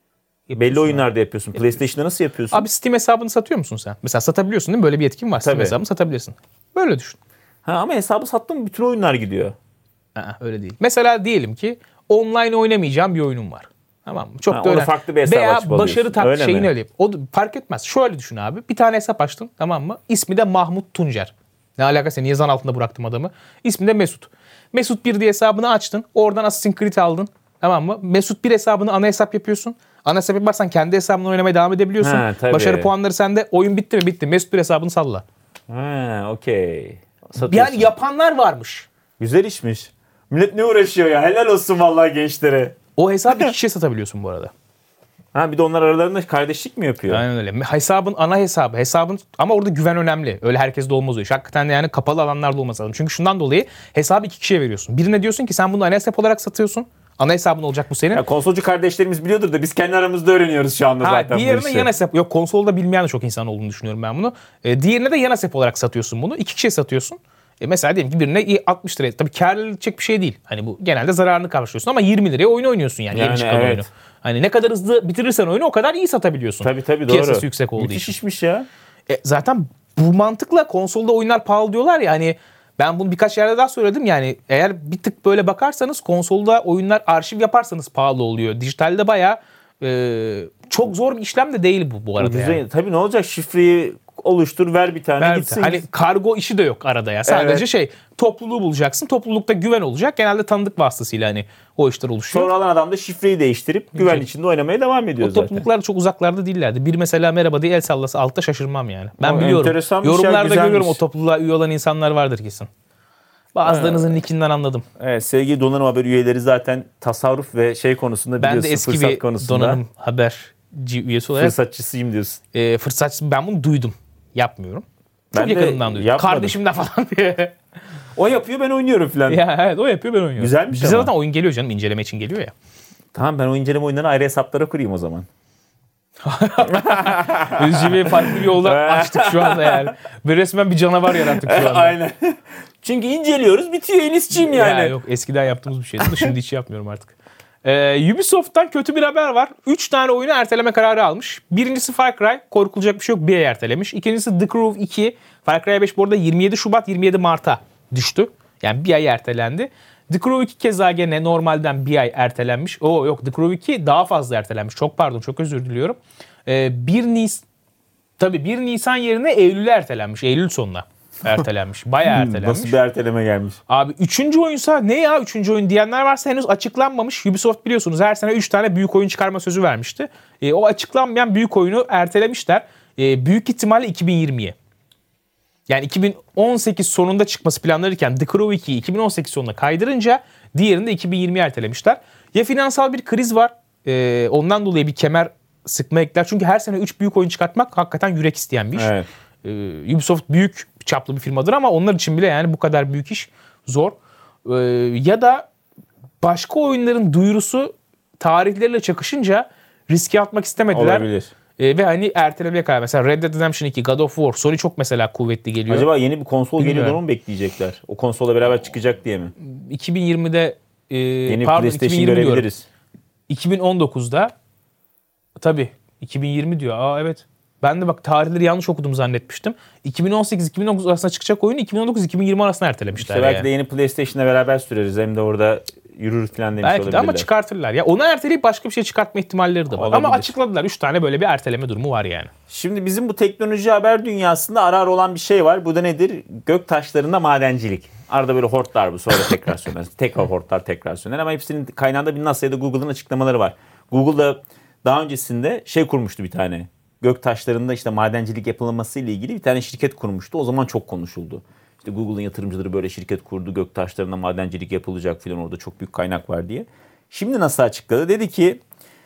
belli oyunlarda yapıyorsun. PlayStation'da nasıl yapıyorsun? Abi Steam hesabını satıyor musun sen? Mesela satabiliyorsun değil mi? Böyle bir yetkin var. Steam Tabii. hesabını satabilirsin. Böyle düşün. Ha, ama hesabı sattın mı bütün oyunlar gidiyor. Aa, öyle değil. Mesela diyelim ki online oynamayacağım bir oyunum var. Tamam mı? Çok Ha, da onu öyle. farklı bir hesap Veya açıp alıyorsun. başarı tak Öyle şeyini mi? öyle. O da fark etmez. Şöyle düşün abi. Bir tane hesap açtın tamam mı? İsmi de Mahmut Tuncer. Ne alakası? Niye zan altında bıraktım adamı? İsmi de Mesut. Mesut bir diye hesabını açtın. Oradan Assassin's Creed aldın. Tamam mı? Mesut bir hesabını ana hesap yapıyorsun. Ana hesap yaparsan kendi hesabını oynamaya devam edebiliyorsun. Ha, tabii. Başarı puanları sende. Oyun bitti mi? Bitti. Mesut bir hesabını salla. Ha, okey. Yani yapanlar varmış. Güzel işmiş. Millet ne uğraşıyor ya? Helal olsun vallahi gençlere. O hesabı iki kişiye satabiliyorsun bu arada. Ha bir de onlar aralarında kardeşlik mi yapıyor? Aynen öyle. Hesabın ana hesabı. Hesabın ama orada güven önemli. Öyle herkes de olmaz o iş. Hakikaten de yani kapalı alanlarda olması lazım. Çünkü şundan dolayı hesabı iki kişiye veriyorsun. Birine diyorsun ki sen bunu ana hesap olarak satıyorsun. Ana hesabın olacak bu senin. Ya konsolcu kardeşlerimiz biliyordur da biz kendi aramızda öğreniyoruz şu anda Ha, zaten bu diğerine işi. yan hesap. Yok konsolda bilmeyen de çok insan olduğunu düşünüyorum ben bunu. E, diğerine de yan hesap olarak satıyorsun bunu. İki kişiye satıyorsun. E, mesela diyelim ki birine altmış liraya. Tabii kâr edilecek bir şey değil. Hani bu genelde zararını karşılıyorsun ama yirmi liraya oyun oynuyorsun yani. Yani Yeni çıkan evet. oyunu. Hani ne kadar hızlı bitirirsen oyunu o kadar iyi satabiliyorsun. Tabii tabii doğru. Piyasası yüksek olduğu Müthiş için. işmiş ya. E, zaten bu mantıkla konsolda oyunlar pahalı diyorlar ya hani ben bunu birkaç yerde daha söyledim yani eğer bir tık böyle bakarsanız konsolda oyunlar arşiv yaparsanız pahalı oluyor. Dijitalde bayağı Ee, çok zor bir işlem de değil bu bu arada. Ucuza, Yani. tabii ne olacak, şifreyi oluştur, ver bir tane Ver bir gitsin. tane. Hani kargo işi de yok arada ya. Sadece Evet. şey, topluluğu bulacaksın. Toplulukta güven olacak. Genelde tanıdık vasıtasıyla hani o işler oluşuyor. Sonra alan adam da şifreyi değiştirip güven içinde oynamaya devam ediyor O zaten. topluluklar çok uzaklarda değillerdi. Bir mesela merhaba diye el sallasa altta şaşırmam yani. Ben O biliyorum. enteresan bir şey, Yorumlarda güzelmiş. görüyorum o topluluğa üye olan insanlar vardır kesin. Bazılarınızın nickinden anladım. Evet, sevgili donanım haber üyeleri zaten tasarruf ve şey konusunda Ben de biliyorsun, eski fırsat bir konusunda donanım haberci üyesi olarak fırsatçısıyım diyorsun. e, fırsatçı, ben bunu duydum. Yapmıyorum. Çok Ben de yakınımdan duydum. yapmadım. Kardeşimden falan diye. O yapıyor, ben oynuyorum falan. Ya evet, o yapıyor, ben oynuyorum. Güzelmiş Bize ama. zaten oyun geliyor canım, inceleme için geliyor ya. Tamam, ben o inceleme oyunlarını ayrı hesaplara kurayım o zaman. Özcü'yü farklı bir yolda açtık şu anda yani. Ve resmen bir canavar yarattık şu anda. Aynen. Çünkü inceliyoruz, bitiyor, Enis'ciyim yani. Ya yok, eskiden yaptığımız bir şeydi. Şimdi hiç yapmıyorum artık. Ee, Ubisoft'tan kötü bir haber var. üç tane oyunu erteleme kararı almış. Birincisi Far Cry. Korkulacak bir şey yok. Bir ay ertelemiş. İkincisi The Crew iki. Far Cry beş bu arada yirmi yedi Şubat yirmi yedi Mart'a düştü. Yani bir ay ertelendi. The Crew iki keza gene normalden bir ay ertelenmiş. Oo yok, The Crew iki daha fazla ertelenmiş. Çok pardon, çok özür diliyorum. Ee, bir Nisan tabii bir Nisan yerine Eylül'e ertelenmiş. Eylül sonuna ertelenmiş. Bayağı ertelenmiş. Nasıl bir erteleme gelmiş? Abi üçüncü oyunsa ne ya üçüncü oyun diyenler varsa henüz açıklanmamış. Ubisoft biliyorsunuz her sene üç tane büyük oyun çıkarma sözü vermişti. E, o açıklanmayan büyük oyunu ertelemişler. E, büyük ihtimalle iki bin yirmiye. Yani iki bin on sekiz sonunda çıkması planlanırken The Crew ikiyi iki bin on sekiz sonuna kaydırınca diğerini de iki bin yirmiye ertelemişler. Ya finansal bir kriz var. E, ondan dolayı bir kemer sıkma ekler. Çünkü her sene üç büyük oyun çıkartmak hakikaten yürek isteyen bir iş. Evet. Ee, Ubisoft büyük çaplı bir firmadır ama onlar için bile yani bu kadar büyük iş zor. Ee, ya da başka oyunların duyurusu tarihleriyle çakışınca riske atmak istemediler. Olabilir. Ee, ve hani ertelemeye karar. Mesela Red Dead Redemption iki, God of War, Sony çok mesela kuvvetli geliyor. Acaba yeni bir konsol geliyor, Bilmiyorum. onu mu bekleyecekler? O konsola beraber çıkacak diye mi? iki bin yirmide e, Yeni pardon PlayStation iki bin yirmi diyorum. görebiliriz. iki bin on dokuzda tabii iki bin yirmi diyor. Aa evet. Ben de bak tarihleri yanlış okudum zannetmiştim. iki bin on sekiz iki bin on dokuz arasında çıkacak oyunu iki bin on dokuz iki bin yirmi arasında ertelemişler. İşte belki yani. de yeni PlayStation'la beraber süreriz. Hem de orada yürür falan demiş Belki de olabilirler. ama çıkartırlar. Ya onu erteleyip başka bir şey çıkartma ihtimalleri de var. Olabilir. Ama açıkladılar. üç tane böyle bir erteleme durumu var yani. Şimdi bizim bu teknoloji haber dünyasında ara ara olan bir şey var. Bu da nedir? Gök taşlarında madencilik. Arada böyle hortlar bu, sonra tekrar söner. Tekrar hortlar, tekrar söner. Ama hepsinin kaynağında bir NASA ya da Google'ın açıklamaları var. Google'da daha öncesinde şey kurmuştu bir tane. Gök taşlarında işte madencilik yapılması ile ilgili bir tane şirket kurmuştu. O zaman çok konuşuldu. İşte Google'ın yatırımcıları böyle şirket kurdu. Gök taşlarında madencilik yapılacak filan, orada çok büyük kaynak var diye. Şimdi NASA açıkladı. Dedi ki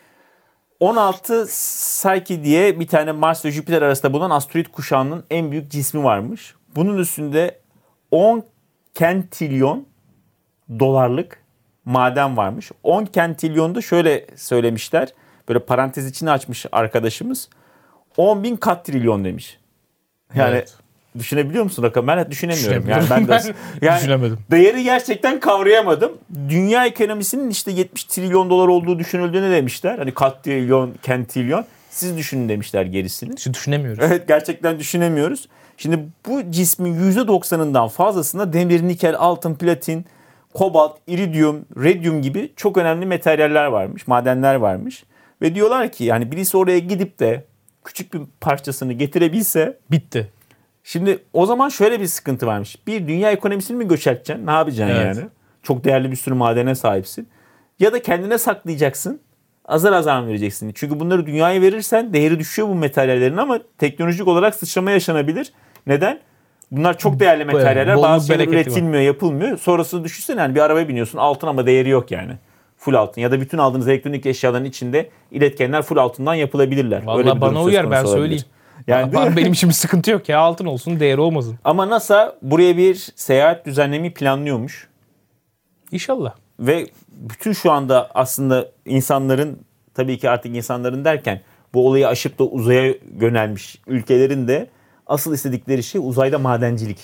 on altı Psyche diye bir tane Mars ve Jüpiter arasında bulunan asteroid kuşağının en büyük cismi varmış. Bunun üstünde on kentilyon dolarlık maden varmış. on kentilyon da şöyle söylemişler. Böyle parantez içine açmış arkadaşımız. on bin katrilyon demiş. Yani Evet. düşünebiliyor musun rakam? Ben düşünemiyorum. Yani Düşünemiyorum. ben de Ben yani düşünemedim. değeri gerçekten kavrayamadım. Dünya ekonomisinin işte yetmiş trilyon dolar olduğu düşünüldüğünü demişler. Hani katrilyon, kentilyon. Siz düşünün demişler gerisini. Hiç düşünemiyoruz. Evet, gerçekten düşünemiyoruz. Şimdi bu cismin yüzde doksanından fazlasında demir, nikel, altın, platin, kobalt, iridyum, redyum gibi çok önemli materyaller varmış, madenler varmış. Ve diyorlar ki yani birisi oraya gidip de küçük bir parçasını getirebilse, Bitti. şimdi o zaman şöyle bir sıkıntı varmış. Bir, dünya ekonomisini mi göçerteceksin? Ne yapacaksın Evet. yani? Çok değerli bir sürü madene sahipsin. Ya da kendine saklayacaksın. Azar azar mı vereceksin? Çünkü bunları dünyaya verirsen değeri düşüyor bu materyallerin ama teknolojik olarak sıçrama yaşanabilir. Neden? Bunlar çok değerli materyaller. bolluk Bazı şeyler bereketi var. üretilmiyor, yapılmıyor. Sonrasını düşünsene, yani bir arabaya biniyorsun, altın ama değeri yok yani. Full altın. Ya da bütün aldığınız elektronik eşyaların içinde iletkenler full altından yapılabilirler. Öyle Vallahi bir durum bana söz uyar, konusu ben olabilir. söyleyeyim. Yani değil mi? Ama benim için bir sıkıntı yok ya. Altın olsun, değeri olmasın. Ama NASA buraya bir seyahat düzenlemeyi planlıyormuş. İnşallah. Ve bütün şu anda aslında insanların, tabii ki artık insanların derken bu olayı aşıp da uzaya yönelmiş ülkelerin de asıl istedikleri şey uzayda madencilik.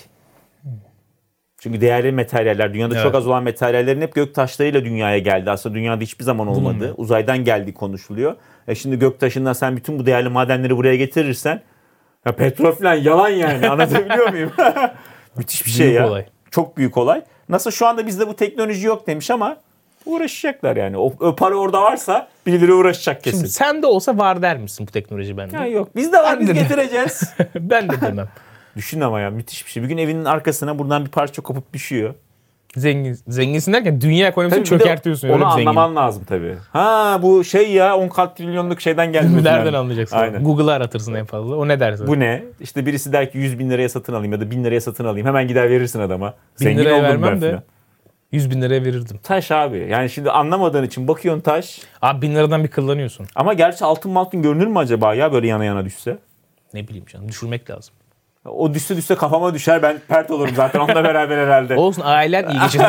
Çünkü değerli materyaller, dünyada Evet. çok az olan materyallerin hep gök taşlarıyla dünyaya geldi. Aslında dünyada hiçbir zaman olmadı. Bulunmuyor. Uzaydan geldiği konuşuluyor. E şimdi gök taşından sen bütün bu değerli madenleri buraya getirirsen, ya petrol falan yalan yani, anlatabiliyor muyum? Müthiş bir şey Büyük ya. olay. Çok büyük olay. NASA şu anda bizde bu teknoloji yok demiş ama Uğraşacaklar yani. O, o para orada varsa birileri uğraşacak kesin. Şimdi sen de olsa var der misin bu teknoloji bende? Ya yok. Biz de var. Ben Biz de getireceğiz. Ben de demem. Düşün ama ya müthiş bir şey. Bir gün evinin arkasına buradan bir parça kopup düşüyor. Zengin, zenginsin derken dünya ekonomisini Tabii bir de çökertiyorsun. öyle Onu bir zengin. anlaman lazım tabii. Ha bu şey ya on trilyonluk şeyden gelmiyor. Nereden yani. anlayacaksın? Aynen. Google'ı aratırsın en fazla. O ne derse. Bu ne? İşte birisi der ki yüz bin liraya satın alayım ya da bin liraya satın alayım. Hemen gider verirsin adama. Bin Zengin liraya oldum vermem ben de falan. yüz bin liraya verirdim. Taş abi. Yani şimdi anlamadığın için bakıyorsun taş. Abi bin liradan bir kıllanıyorsun. Ama gerçi altın altın görünür mü acaba ya böyle yana yana düşse? Ne bileyim canım düşürmek lazım. O düşse düşse kafama düşer ben pert olurum zaten onunla beraber herhalde. Olsun ailen iyi geçinir.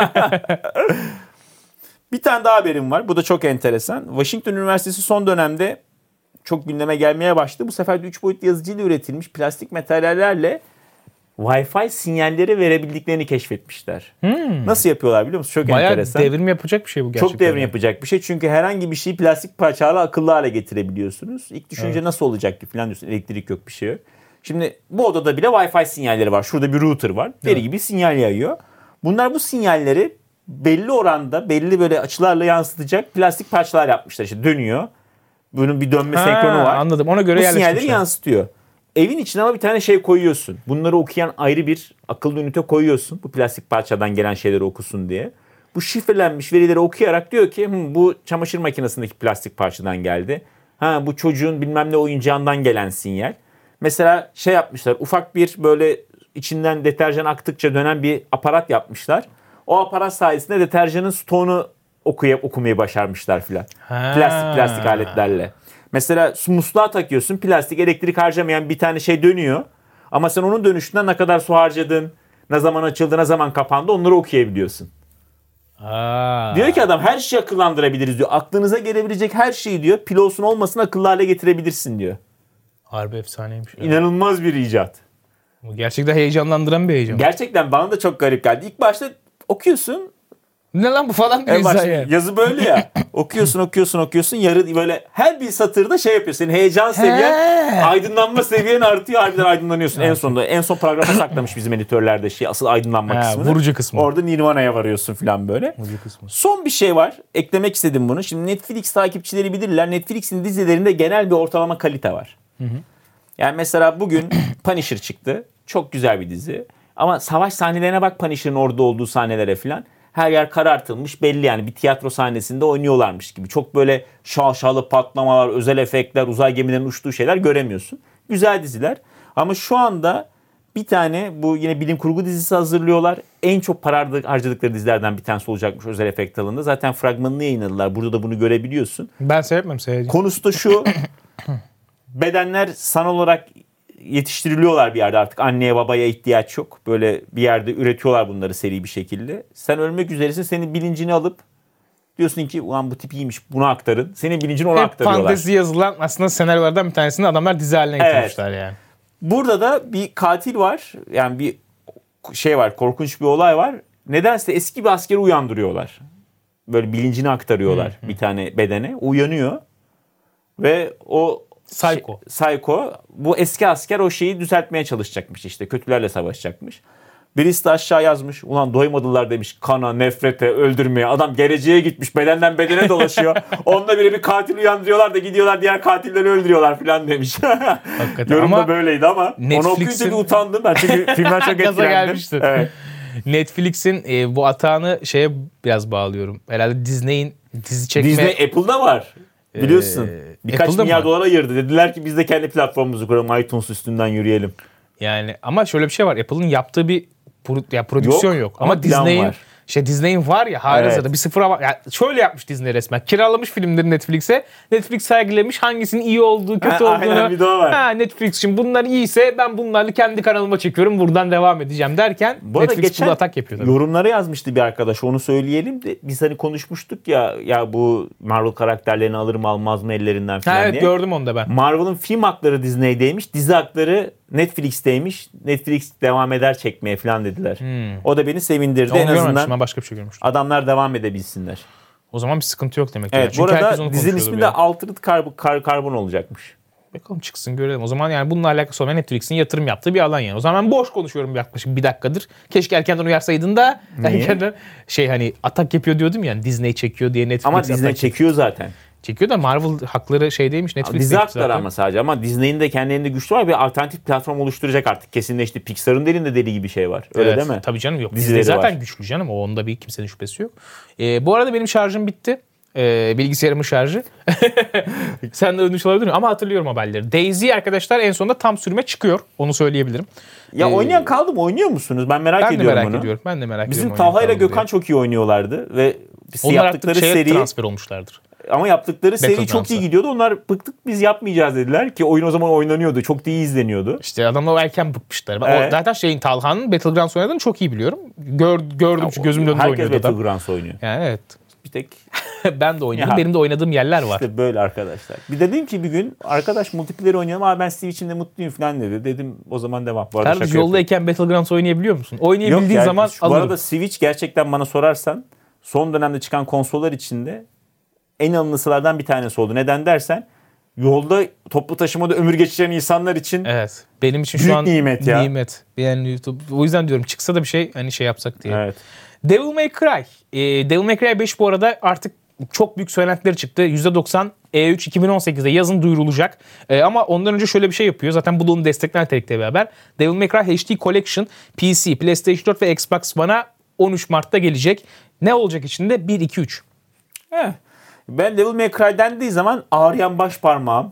Bir tane daha haberim var. Bu da çok enteresan. Washington Üniversitesi son dönemde çok gündeme gelmeye başladı. Bu sefer de üç boyutlu yazıcıyla üretilmiş plastik materyallerle Wi-Fi sinyalleri verebildiklerini keşfetmişler. Hmm. Nasıl yapıyorlar biliyor musun? Çok Bayağı enteresan. devrim yapacak bir şey bu gerçekten. Çok devrim yapacak bir şey. Çünkü herhangi bir şeyi plastik parçalarla akıllı hale getirebiliyorsunuz. İlk düşünce evet. Nasıl olacak ki falan diyorsun. Elektrik yok bir şey yok. Şimdi bu odada bile Wi-Fi sinyalleri var. Şurada bir router var. Deri evet. gibi sinyal yayıyor. Bunlar bu sinyalleri belli oranda, belli böyle açılarla yansıtacak plastik parçalar yapmışlar. İşte dönüyor. Bunun bir dönme ha, senkronu var. Anladım. Ona göre bu sinyalleri şey. yansıtıyor. Evin içine ama bir tane şey koyuyorsun. Bunları okuyan ayrı bir akıllı ünite koyuyorsun. Bu plastik parçadan gelen şeyleri okusun diye. Bu şifrelenmiş verileri okuyarak diyor ki bu çamaşır makinesindeki plastik parçadan geldi. Ha bu çocuğun bilmem ne oyuncağından gelen sinyal. Mesela şey yapmışlar. Ufak bir böyle içinden deterjan aktıkça dönen bir aparat yapmışlar. O aparat sayesinde deterjanın stoğunu okuyup okumayı başarmışlar filan. Plastik plastik aletlerle. Mesela musluğa takıyorsun. Plastik elektrik harcamayan bir tane şey dönüyor. Ama sen onun dönüşünden ne kadar su harcadın, ne zaman açıldı, ne zaman kapandı onları okuyabiliyorsun. Aa. Diyor ki adam her şeyi akıllandırabiliriz diyor. Aklınıza gelebilecek her şeyi diyor. Pil olsun olmasın akıllı hale getirebilirsin diyor. Harbi efsaneymiş. Ya. İnanılmaz bir icat. Gerçekten heyecanlandıran bir heyecan. Gerçekten bana da çok garip geldi. İlk başta okuyorsun. Ne lan bu falan diyor insan ya. Yazı böyle ya. Okuyorsun okuyorsun okuyorsun. Yarı böyle her bir satırda şey yapıyor. Senin heyecan seviyen, aydınlanma seviyen artıyor. Harbiden aydınlanıyorsun. En sonunda en son programa saklamış bizim editörlerde şey asıl aydınlanma He, kısmını. Vurucu kısmı. Orada Nirvana'ya varıyorsun falan böyle. Vurucu kısmı. Son bir şey var. Eklemek istedim bunu. Şimdi Netflix takipçileri bilirler. Netflix'in dizilerinde genel bir ortalama kalite var. Hı hı. Yani mesela bugün Punisher çıktı. Çok güzel bir dizi. Ama savaş sahnelerine bak Punisher'ın orada olduğu sahnelere falan. Her yer karartılmış belli yani bir tiyatro sahnesinde oynuyorlarmış gibi. Çok böyle şaşalı patlamalar, özel efektler, uzay gemilerinin uçtuğu şeyler göremiyorsun. Güzel diziler. Ama şu anda bir tane bu yine bilim kurgu dizisi hazırlıyorlar. En çok para harcadıkları dizilerden bir tanesi olacakmış özel efekt alanında. Zaten fragmanını yayınladılar. Burada da bunu görebiliyorsun. Ben seyretmem seyredeyim. Konusu da şu. Bedenler sanal olarak yetiştiriliyorlar bir yerde artık. Anneye babaya ihtiyaç yok. Böyle bir yerde üretiyorlar bunları seri bir şekilde. Sen ölmek üzeresin. Senin bilincini alıp diyorsun ki ulan bu tip iyiymiş bunu aktarın. Senin bilincini ona Hep aktarıyorlar. fantezi yazılan aslında senaryolardan bir tanesini adamlar dizi haline getirmişler evet. yani. Burada da bir katil var. Yani bir şey var. Korkunç bir olay var. Nedense eski bir askeri uyandırıyorlar. Böyle bilincini aktarıyorlar hı hı. bir tane bedene. Uyanıyor. Ve o Psycho. Şey, Psycho. Bu eski asker o şeyi düzeltmeye çalışacakmış işte. Kötülerle savaşacakmış. Birisi de aşağı yazmış. Ulan doymadılar demiş. Kana, nefrete, öldürmeye. Adam geleceğe gitmiş. Bedenden bedene dolaşıyor. Onda bile bir katil uyandırıyorlar da gidiyorlar diğer katilleri öldürüyorlar falan demiş. Yorum da böyleydi ama onu okuyunca bir utandım ben. Çünkü filmler çok etkilendim. gelmiştir. Evet. Netflix'in e, bu atağını şeye biraz bağlıyorum. Herhalde Disney'in dizi çekme... Disney Apple'da var. Biliyorsun. Ee, Birkaç Apple'da milyar mı? Dolar ayırdı. Dediler ki biz de kendi platformumuzu kuralım. iTunes üstünden yürüyelim. Yani ama şöyle bir şey var. Apple'ın yaptığı bir ya prodüksiyon yok. yok. Ama, ama Disney'in var. Şey Disney'in var ya harika evet. bir sıfıra var. Yani şöyle yapmış Disney resmen. Kiralamış filmleri Netflix'e. Netflix sergilemiş hangisinin iyi olduğu, kötü ha, olduğunu. Ha, Netflix için bunlar iyiyse ben bunları kendi kanalıma çekiyorum. Buradan devam edeceğim derken bu Netflix burada atak yapıyor. Tabii. Yorumlara yazmıştı bir arkadaş. Onu söyleyelim de biz hani konuşmuştuk ya ya bu Marvel karakterlerini alır mı almaz mı ellerinden falan ha, evet, diye. gördüm onu da ben. Marvel'ın film hakları Disney'deymiş. Dizi hakları Netflix'teymiş. Netflix devam eder çekmeye falan dediler. Hmm. O da beni sevindirdi. Onu en azından ben başka bir şey görmüştüm. Adamlar devam edebilsinler. O zaman bir sıkıntı yok demek ki. Evet, yani. Bu arada dizinin ismi de Altered Carbon, Carbon olacakmış. Bakalım çıksın görelim. O zaman yani bununla alakası olmayan Netflix'in yatırım yaptığı bir alan yani. O zaman ben boş konuşuyorum yaklaşık bir dakikadır. Keşke erkenden uyarsaydın da erkenden şey hani atak yapıyor diyordum ya. Yani Disney çekiyor diye Netflix Ama Disney çekiyor zaten. Çekiyor da Marvel hakları şeydeymiş, Netflix'te. Dizi hakları ama sadece. Ama Disney'in de kendi elinde güçlü var. Bir alternatif platform oluşturacak artık. Kesinleşti. Pixar'ın da elinde deli gibi şey var. Öyle evet, değil mi? Tabii canım yok. Dizileri Disney zaten var. güçlü canım. O onda bir kimsenin şüphesi yok. Ee, bu arada benim şarjım bitti. Ee, bilgisayarımın şarjı. Sen de ölmüş olabilir mi? Ama hatırlıyorum haberleri. Daisy arkadaşlar en sonunda tam sürüme çıkıyor. Onu söyleyebilirim. Ya Ee, oynayan kaldı mı? Oynuyor musunuz? Ben merak ben de ediyorum merak bunu. ediyorum. Ben de merak Bizim ediyorum. Talha ile oynayan Gökhan kaldı çok iyi oynuyorlardı ve diye. Onlar yaptıkları artık şeye seri transfer olmuşlardır. ama yaptıkları seri çok Battlegrounds'a. iyi gidiyordu. Onlar bıktık biz yapmayacağız dediler ki oyun o zaman oynanıyordu. Çok da iyi izleniyordu. İşte adamlar erken bıkmışlar. Ben Evet. o, zaten şeyin Talha'nın Battlegrounds oynadığını çok iyi biliyorum. Gör, gördüm çünkü gözümün önünde Herkes oynuyordu adam. Battlegrounds oynuyor. Yani evet. Bir tek Ben de oynadım. Ya. Benim de oynadığım yerler var. işte böyle arkadaşlar. Bir dedim ki bir gün arkadaş multiplayer oynayalım ama ben Switch'imde mutluyum falan dedi. Dedim o zaman devam. Bu arada Kardeş şaka yapıyorum. yoldayken Battlegrounds oynayabiliyor musun? Yok Oynayabildiğin yani, zaman şu- Bu alırım. arada Switch gerçekten bana sorarsan son dönemde çıkan konsollar içinde en alınısılardan bir tanesi oldu. Neden dersen yolda toplu taşımada ömür geçiren insanlar için Evet. Benim için Büyük şu an nimet ya. nimet. Yani YouTube. O yüzden diyorum çıksa da bir şey hani şey yapsak diye. evet. Devil May Cry. Ee, Devil May Cry beş bu arada artık çok büyük söylentileri çıktı. yüzde doksan E üç iki bin on sekizde yazın duyurulacak. Ee, ama ondan önce şöyle bir şey yapıyor. Zaten bu da onu destekler nitelikte beraber. Devil May Cry H D Collection P C, PlayStation dört ve Xbox One'a on üç Mart'ta gelecek. Ne olacak içinde? bir, iki, üç. Heh. Ben Devil May Cry dendiği zaman ağrıyan baş parmağım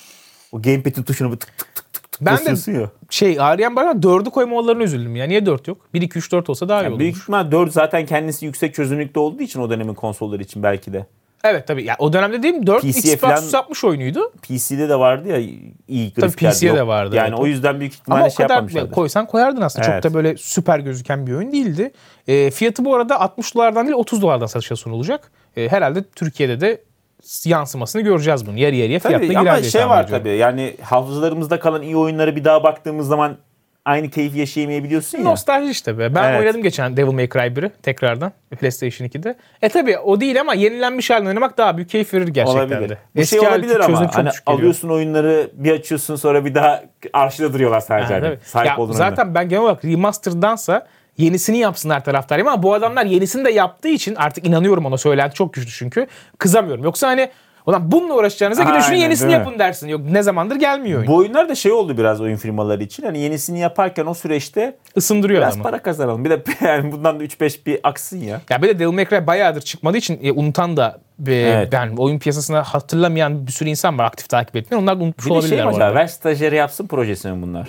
o gamepad'in tuşunu tık tık tık tık tık Ben de basıyorsun ya. şey ağrıyan bana dördü koymamalarına üzüldüm ya. Niye dört yok? bir, iki, üç, dört olsa daha iyi Yani olur. büyük ihtimal dört zaten kendisi yüksek çözünürlükte olduğu için o dönemin konsolları için belki de. Evet tabii. Ya, o dönemde değil mi? dört P C'ye Xbox falan- üç altmış oyunuydu. P C'de de vardı ya iyi grafikler. P C'ye yok. de vardı, Yani evet. o yüzden büyük Ama ihtimalle o şey kadar yapmamışlardır. koysan koyardın aslında. Evet. Çok da böyle süper gözüken bir oyun değildi. E, fiyatı bu arada altmış dolardan değil otuz dolardan satışa sunulacak. E, herhalde Türkiye'de de yansımasını göreceğiz bunu. Yarı yarıya fiyatla Tabii girer ama diye şey tahmin var ediyorum. tabii yani hafızalarımızda kalan iyi oyunları bir daha baktığımız zaman aynı keyfi yaşayamayabiliyorsun ya. Nostalji işte be. Ben Evet. oynadım geçen Devil May Cry biri tekrardan PlayStation ikide. E tabii o değil ama yenilenmiş halini oynamak daha büyük keyif verir gerçekten Olabilir. de. Bu Eski şey hali olabilir çözünürlük ama çok hani düşük geliyor. alıyorsun oyunları bir açıyorsun sonra bir daha arşivde duruyorlar sadece. Ha, hani. tabii. Sahip Ya olduğun zaten ben genel olarak remaster'dansa yenisini yapsınlar taraftarıyım ama bu adamlar yenisini de yaptığı için artık inanıyorum ona, söylenti çok güçlü çünkü kızamıyorum. Yoksa hani ulan bununla uğraşacağınıza gidin şunu Aynen, yenisini değil mi? yapın dersin. Yok ne zamandır gelmiyor oyun. Bu oyunlar da şey oldu biraz oyun firmaları için. Hani yenisini yaparken o süreçte Isındırıyor biraz adamı. para kazanalım. Bir de yani bundan da üç beş bir aksın ya. Ya bir de Devil May Cry bayağıdır çıkmadığı için e, unutan da e, Evet. ben oyun piyasasında hatırlamayan bir sürü insan var aktif takip etmeyen. Onlar da unutmuş Bir de olabilirler. şey mi bu acaba? arada. Ver stajyeri yapsın projesi mi bunlar?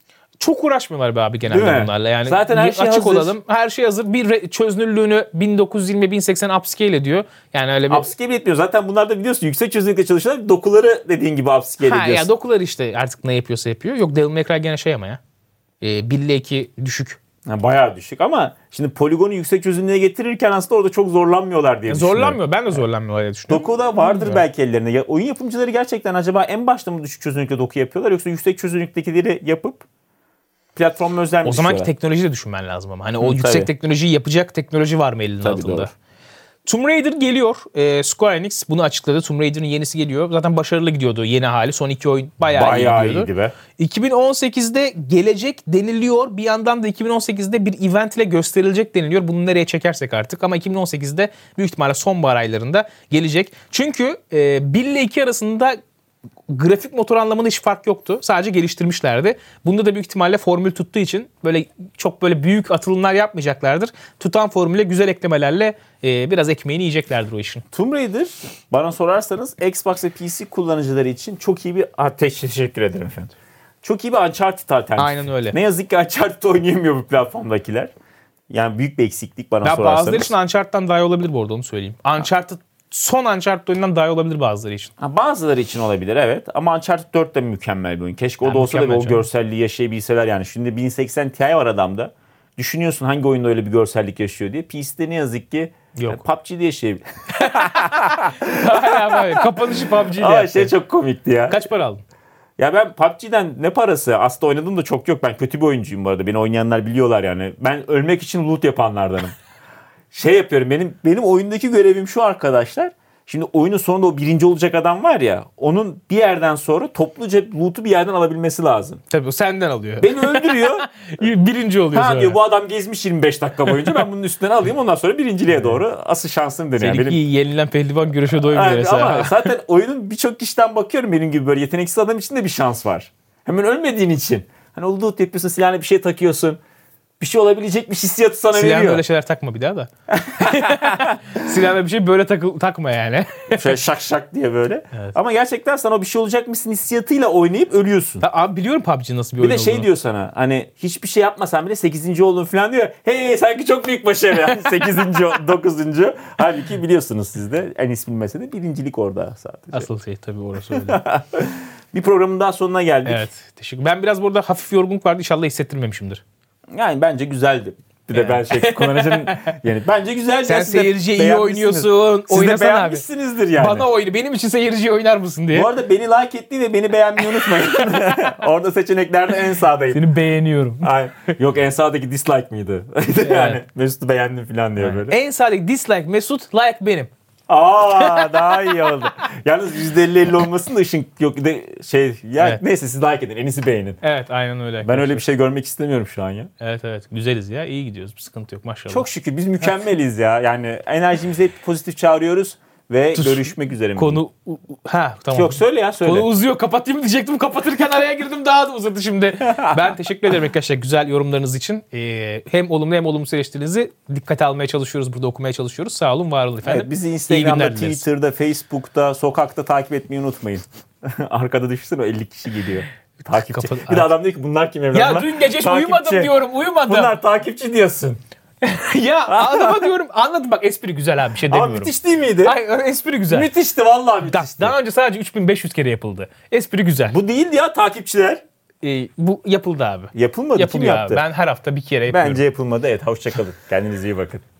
Çok uğraşmıyorlar be abi genelde Değil mi? bunlarla. Yani Zaten her şey açık hazır. olalım. Her şey hazır. Bir re- çözünürlüğünü bin dokuz yüz yirmi bin seksen upscale ediyor. Yani öyle bir Upscale etmiyor. Zaten bunlar da biliyorsun yüksek çözünürlükte çalışıyorlar. Dokuları dediğin gibi upscale ha, ediyorsun. ya dokular işte artık ne yapıyorsa yapıyor. Yok Devil May Cry gene şey ama ya. E, bir ile iki düşük. Yani bayağı düşük ama şimdi poligonu yüksek çözünürlüğe getirirken aslında orada çok zorlanmıyorlar diye düşünüyorum. Zorlanmıyor. Ben de zorlanmıyor diye düşünüyorum. Doku da vardır belki ellerinde. Ya, oyun yapımcıları gerçekten acaba en başta mı düşük çözünürlükte doku yapıyorlar yoksa yüksek çözünürlüktekileri yapıp platforma özel mi O zamanki düşüyorlar? teknolojiyi de düşünmen lazım ama. Hani o Hı, yüksek tabii. teknolojiyi yapacak teknoloji var mı elinin Tabii, altında? doğru. Tomb Raider geliyor. Ee, Square Enix bunu açıkladı. Tomb Raider'ın yenisi geliyor. Zaten başarılı gidiyordu yeni hali. Son iki oyun bayağı, Bayağı iyi gidiyordu. iyiydi be. iki bin on sekizde gelecek deniliyor. Bir yandan da iki bin on sekizde bir event ile gösterilecek deniliyor. Bunu nereye çekersek artık. Ama iki bin on sekizde büyük ihtimalle sonbahar aylarında gelecek. Çünkü e, bir ile iki arasında grafik motor anlamında hiç fark yoktu. Sadece geliştirmişlerdi. Bunda da büyük ihtimalle formül tuttuğu için böyle çok böyle büyük atılımlar yapmayacaklardır. Tutan formüle güzel eklemelerle e, biraz ekmeğini yiyeceklerdir o işin. Tomb Raider bana sorarsanız Xbox ve P C kullanıcıları için çok iyi bir... Ha, teşekkür ederim efendim. Çok iyi bir Uncharted alternatifi. Aynen öyle. Ne yazık ki Uncharted oynayamıyor bu platformdakiler. Yani büyük bir eksiklik bana Ya sorarsanız. bazıları için Uncharted'dan daha iyi olabilir bu arada, onu söyleyeyim. Uncharted son Uncharted oyundan daha iyi olabilir bazıları için. Ha, bazıları için olabilir evet ama Uncharted dört de mükemmel bir oyun. Keşke o Yani da olsa da mükemmel o canım. görselliği yaşayabilseler yani. Şimdi bin seksen Ti var adamda. Düşünüyorsun hangi oyunda öyle bir görsellik yaşıyor diye. P C'de ne yazık ki Yok. yani P U B G'de yaşayabilir. Hala böyle kapanışı P U B G'de Ama yaptı. şey çok komikti ya. Kaç para aldın? Ya ben P U B G'den ne parası? Aslında oynadım da çok yok. Ben kötü bir oyuncuyum bu arada. Beni oynayanlar biliyorlar yani. Ben ölmek için loot yapanlardanım. Şey yapıyorum. Benim benim oyundaki görevim şu arkadaşlar. Şimdi oyunun sonunda o birinci olacak adam var ya, onun bir yerden sonra topluca loot'u bir yerden alabilmesi lazım. Tabii o senden alıyor. Beni öldürüyor. Birinci oluyor Ha sonra. diyor bu adam gezmiş yirmi beş dakika boyunca, ben bunun üstünden alayım, ondan sonra birinciliğe doğru asıl şansım deniyor. Seninki Benim... yenilen pehlivan güreşe doymuyor. Evet, ama zaten oyunun birçok kişiden bakıyorum, benim gibi böyle yeteneksiz adam için de bir şans var. Hemen ölmediğin için. Hani o loot yapıyorsun, silahına bir şey takıyorsun. Bir şey olabilecekmiş hissiyatı sana Silahına veriyor. öyle şeyler takma bir daha da. Silahına bir şey böyle takı, takma yani. Şöyle şak şak diye böyle. Evet. Ama gerçekten sana o bir şey olacakmışsın hissiyatıyla oynayıp ölüyorsun. Ben, abi biliyorum P U B G nasıl bir Bir oyun de şey olduğunu. diyor sana, hani hiçbir şey yapmasan bile sekizinci oldun falan diyor. Hey sanki çok büyük başarı. Yani sekizinci dokuzuncu Halbuki biliyorsunuz siz de, en ismi bilmese de birincilik orada sadece. Asıl şey tabii orası öyle. Bir programın daha sonuna geldik. Evet. Teşekkür. Ben biraz burada hafif yorgunluk vardı. İnşallah hissettirmemişimdir. Yani bence güzeldi. Bir de ben şey kullanıcının yani bence güzeldi. Sen Siz de seyirciye iyi beğenmişsiniz. oynuyorsun. Siz de Oynasana abi. beğenmişsinizdir yani. Bana oyunu. Benim için seyirciye oynar mısın diye. Bu arada beni like ettiği ve beni beğenmeyi unutmayın. Orada seçeneklerde en sağdayım. Seni beğeniyorum. Ay, yok en sağdaki dislike mıydı? yani Mesut'u beğendim falan diyor böyle. En sağdaki dislike Mesut, like benim. Aa daha iyi oldu. Yalnız yüzde elli elli olmasın da ışın yok de şey ya Evet. neyse siz like edin, en iyisi beğenin. Evet aynen öyle. Ben öyle bir şey görmek istemiyorum şu an ya. Evet evet güzeliz ya. İyi gidiyoruz. Bir sıkıntı yok maşallah. Çok şükür biz mükemmeliz ya. Yani enerjimizi hep pozitif çağırıyoruz ve Dur. görüşmek üzere. Konu ha tamam. Yok söyle ya söyle. Konu uzuyor. Kapatayım diyecektim. Kapatırken araya girdim. Daha da uzadı şimdi. Ben teşekkür ederim arkadaşlar güzel yorumlarınız için. Ee, hem olumlu hem olumsuz eleştirinizi dikkate almaya çalışıyoruz. Burada okumaya çalışıyoruz. Sağ olun, var olun efendim. Evet, bizi İyi Instagram'da, günler dileriz. Twitter'da, Facebook'ta, sokakta takip etmeyi unutmayın. Arkada düşünsene o elli kişi geliyor. Takipçi. Kapat- Bir de adam diyor ki bunlar kim evlat? Ya Bunlar dün gece hiç takipçi. uyumadım diyorum. Uyumadım. Bunlar takipçi diyorsun. ya adama diyorum. Anladım bak, espri güzel abi. Bir şey Ama demiyorum. müthiş değil miydi? Hayır espri güzel. Müthişti vallahi Da- müthişti. Daha önce sadece üç bin beş yüz kere yapıldı. Espri güzel. Bu, Bu değildi ya takipçiler. bu yapıldı abi. Yapılmadı. Kim Yapılıyor yaptı? abi. Ben her hafta bir kere yapıyorum. Bence yapılmadı. Evet hoşçakalın. Kendinize iyi bakın.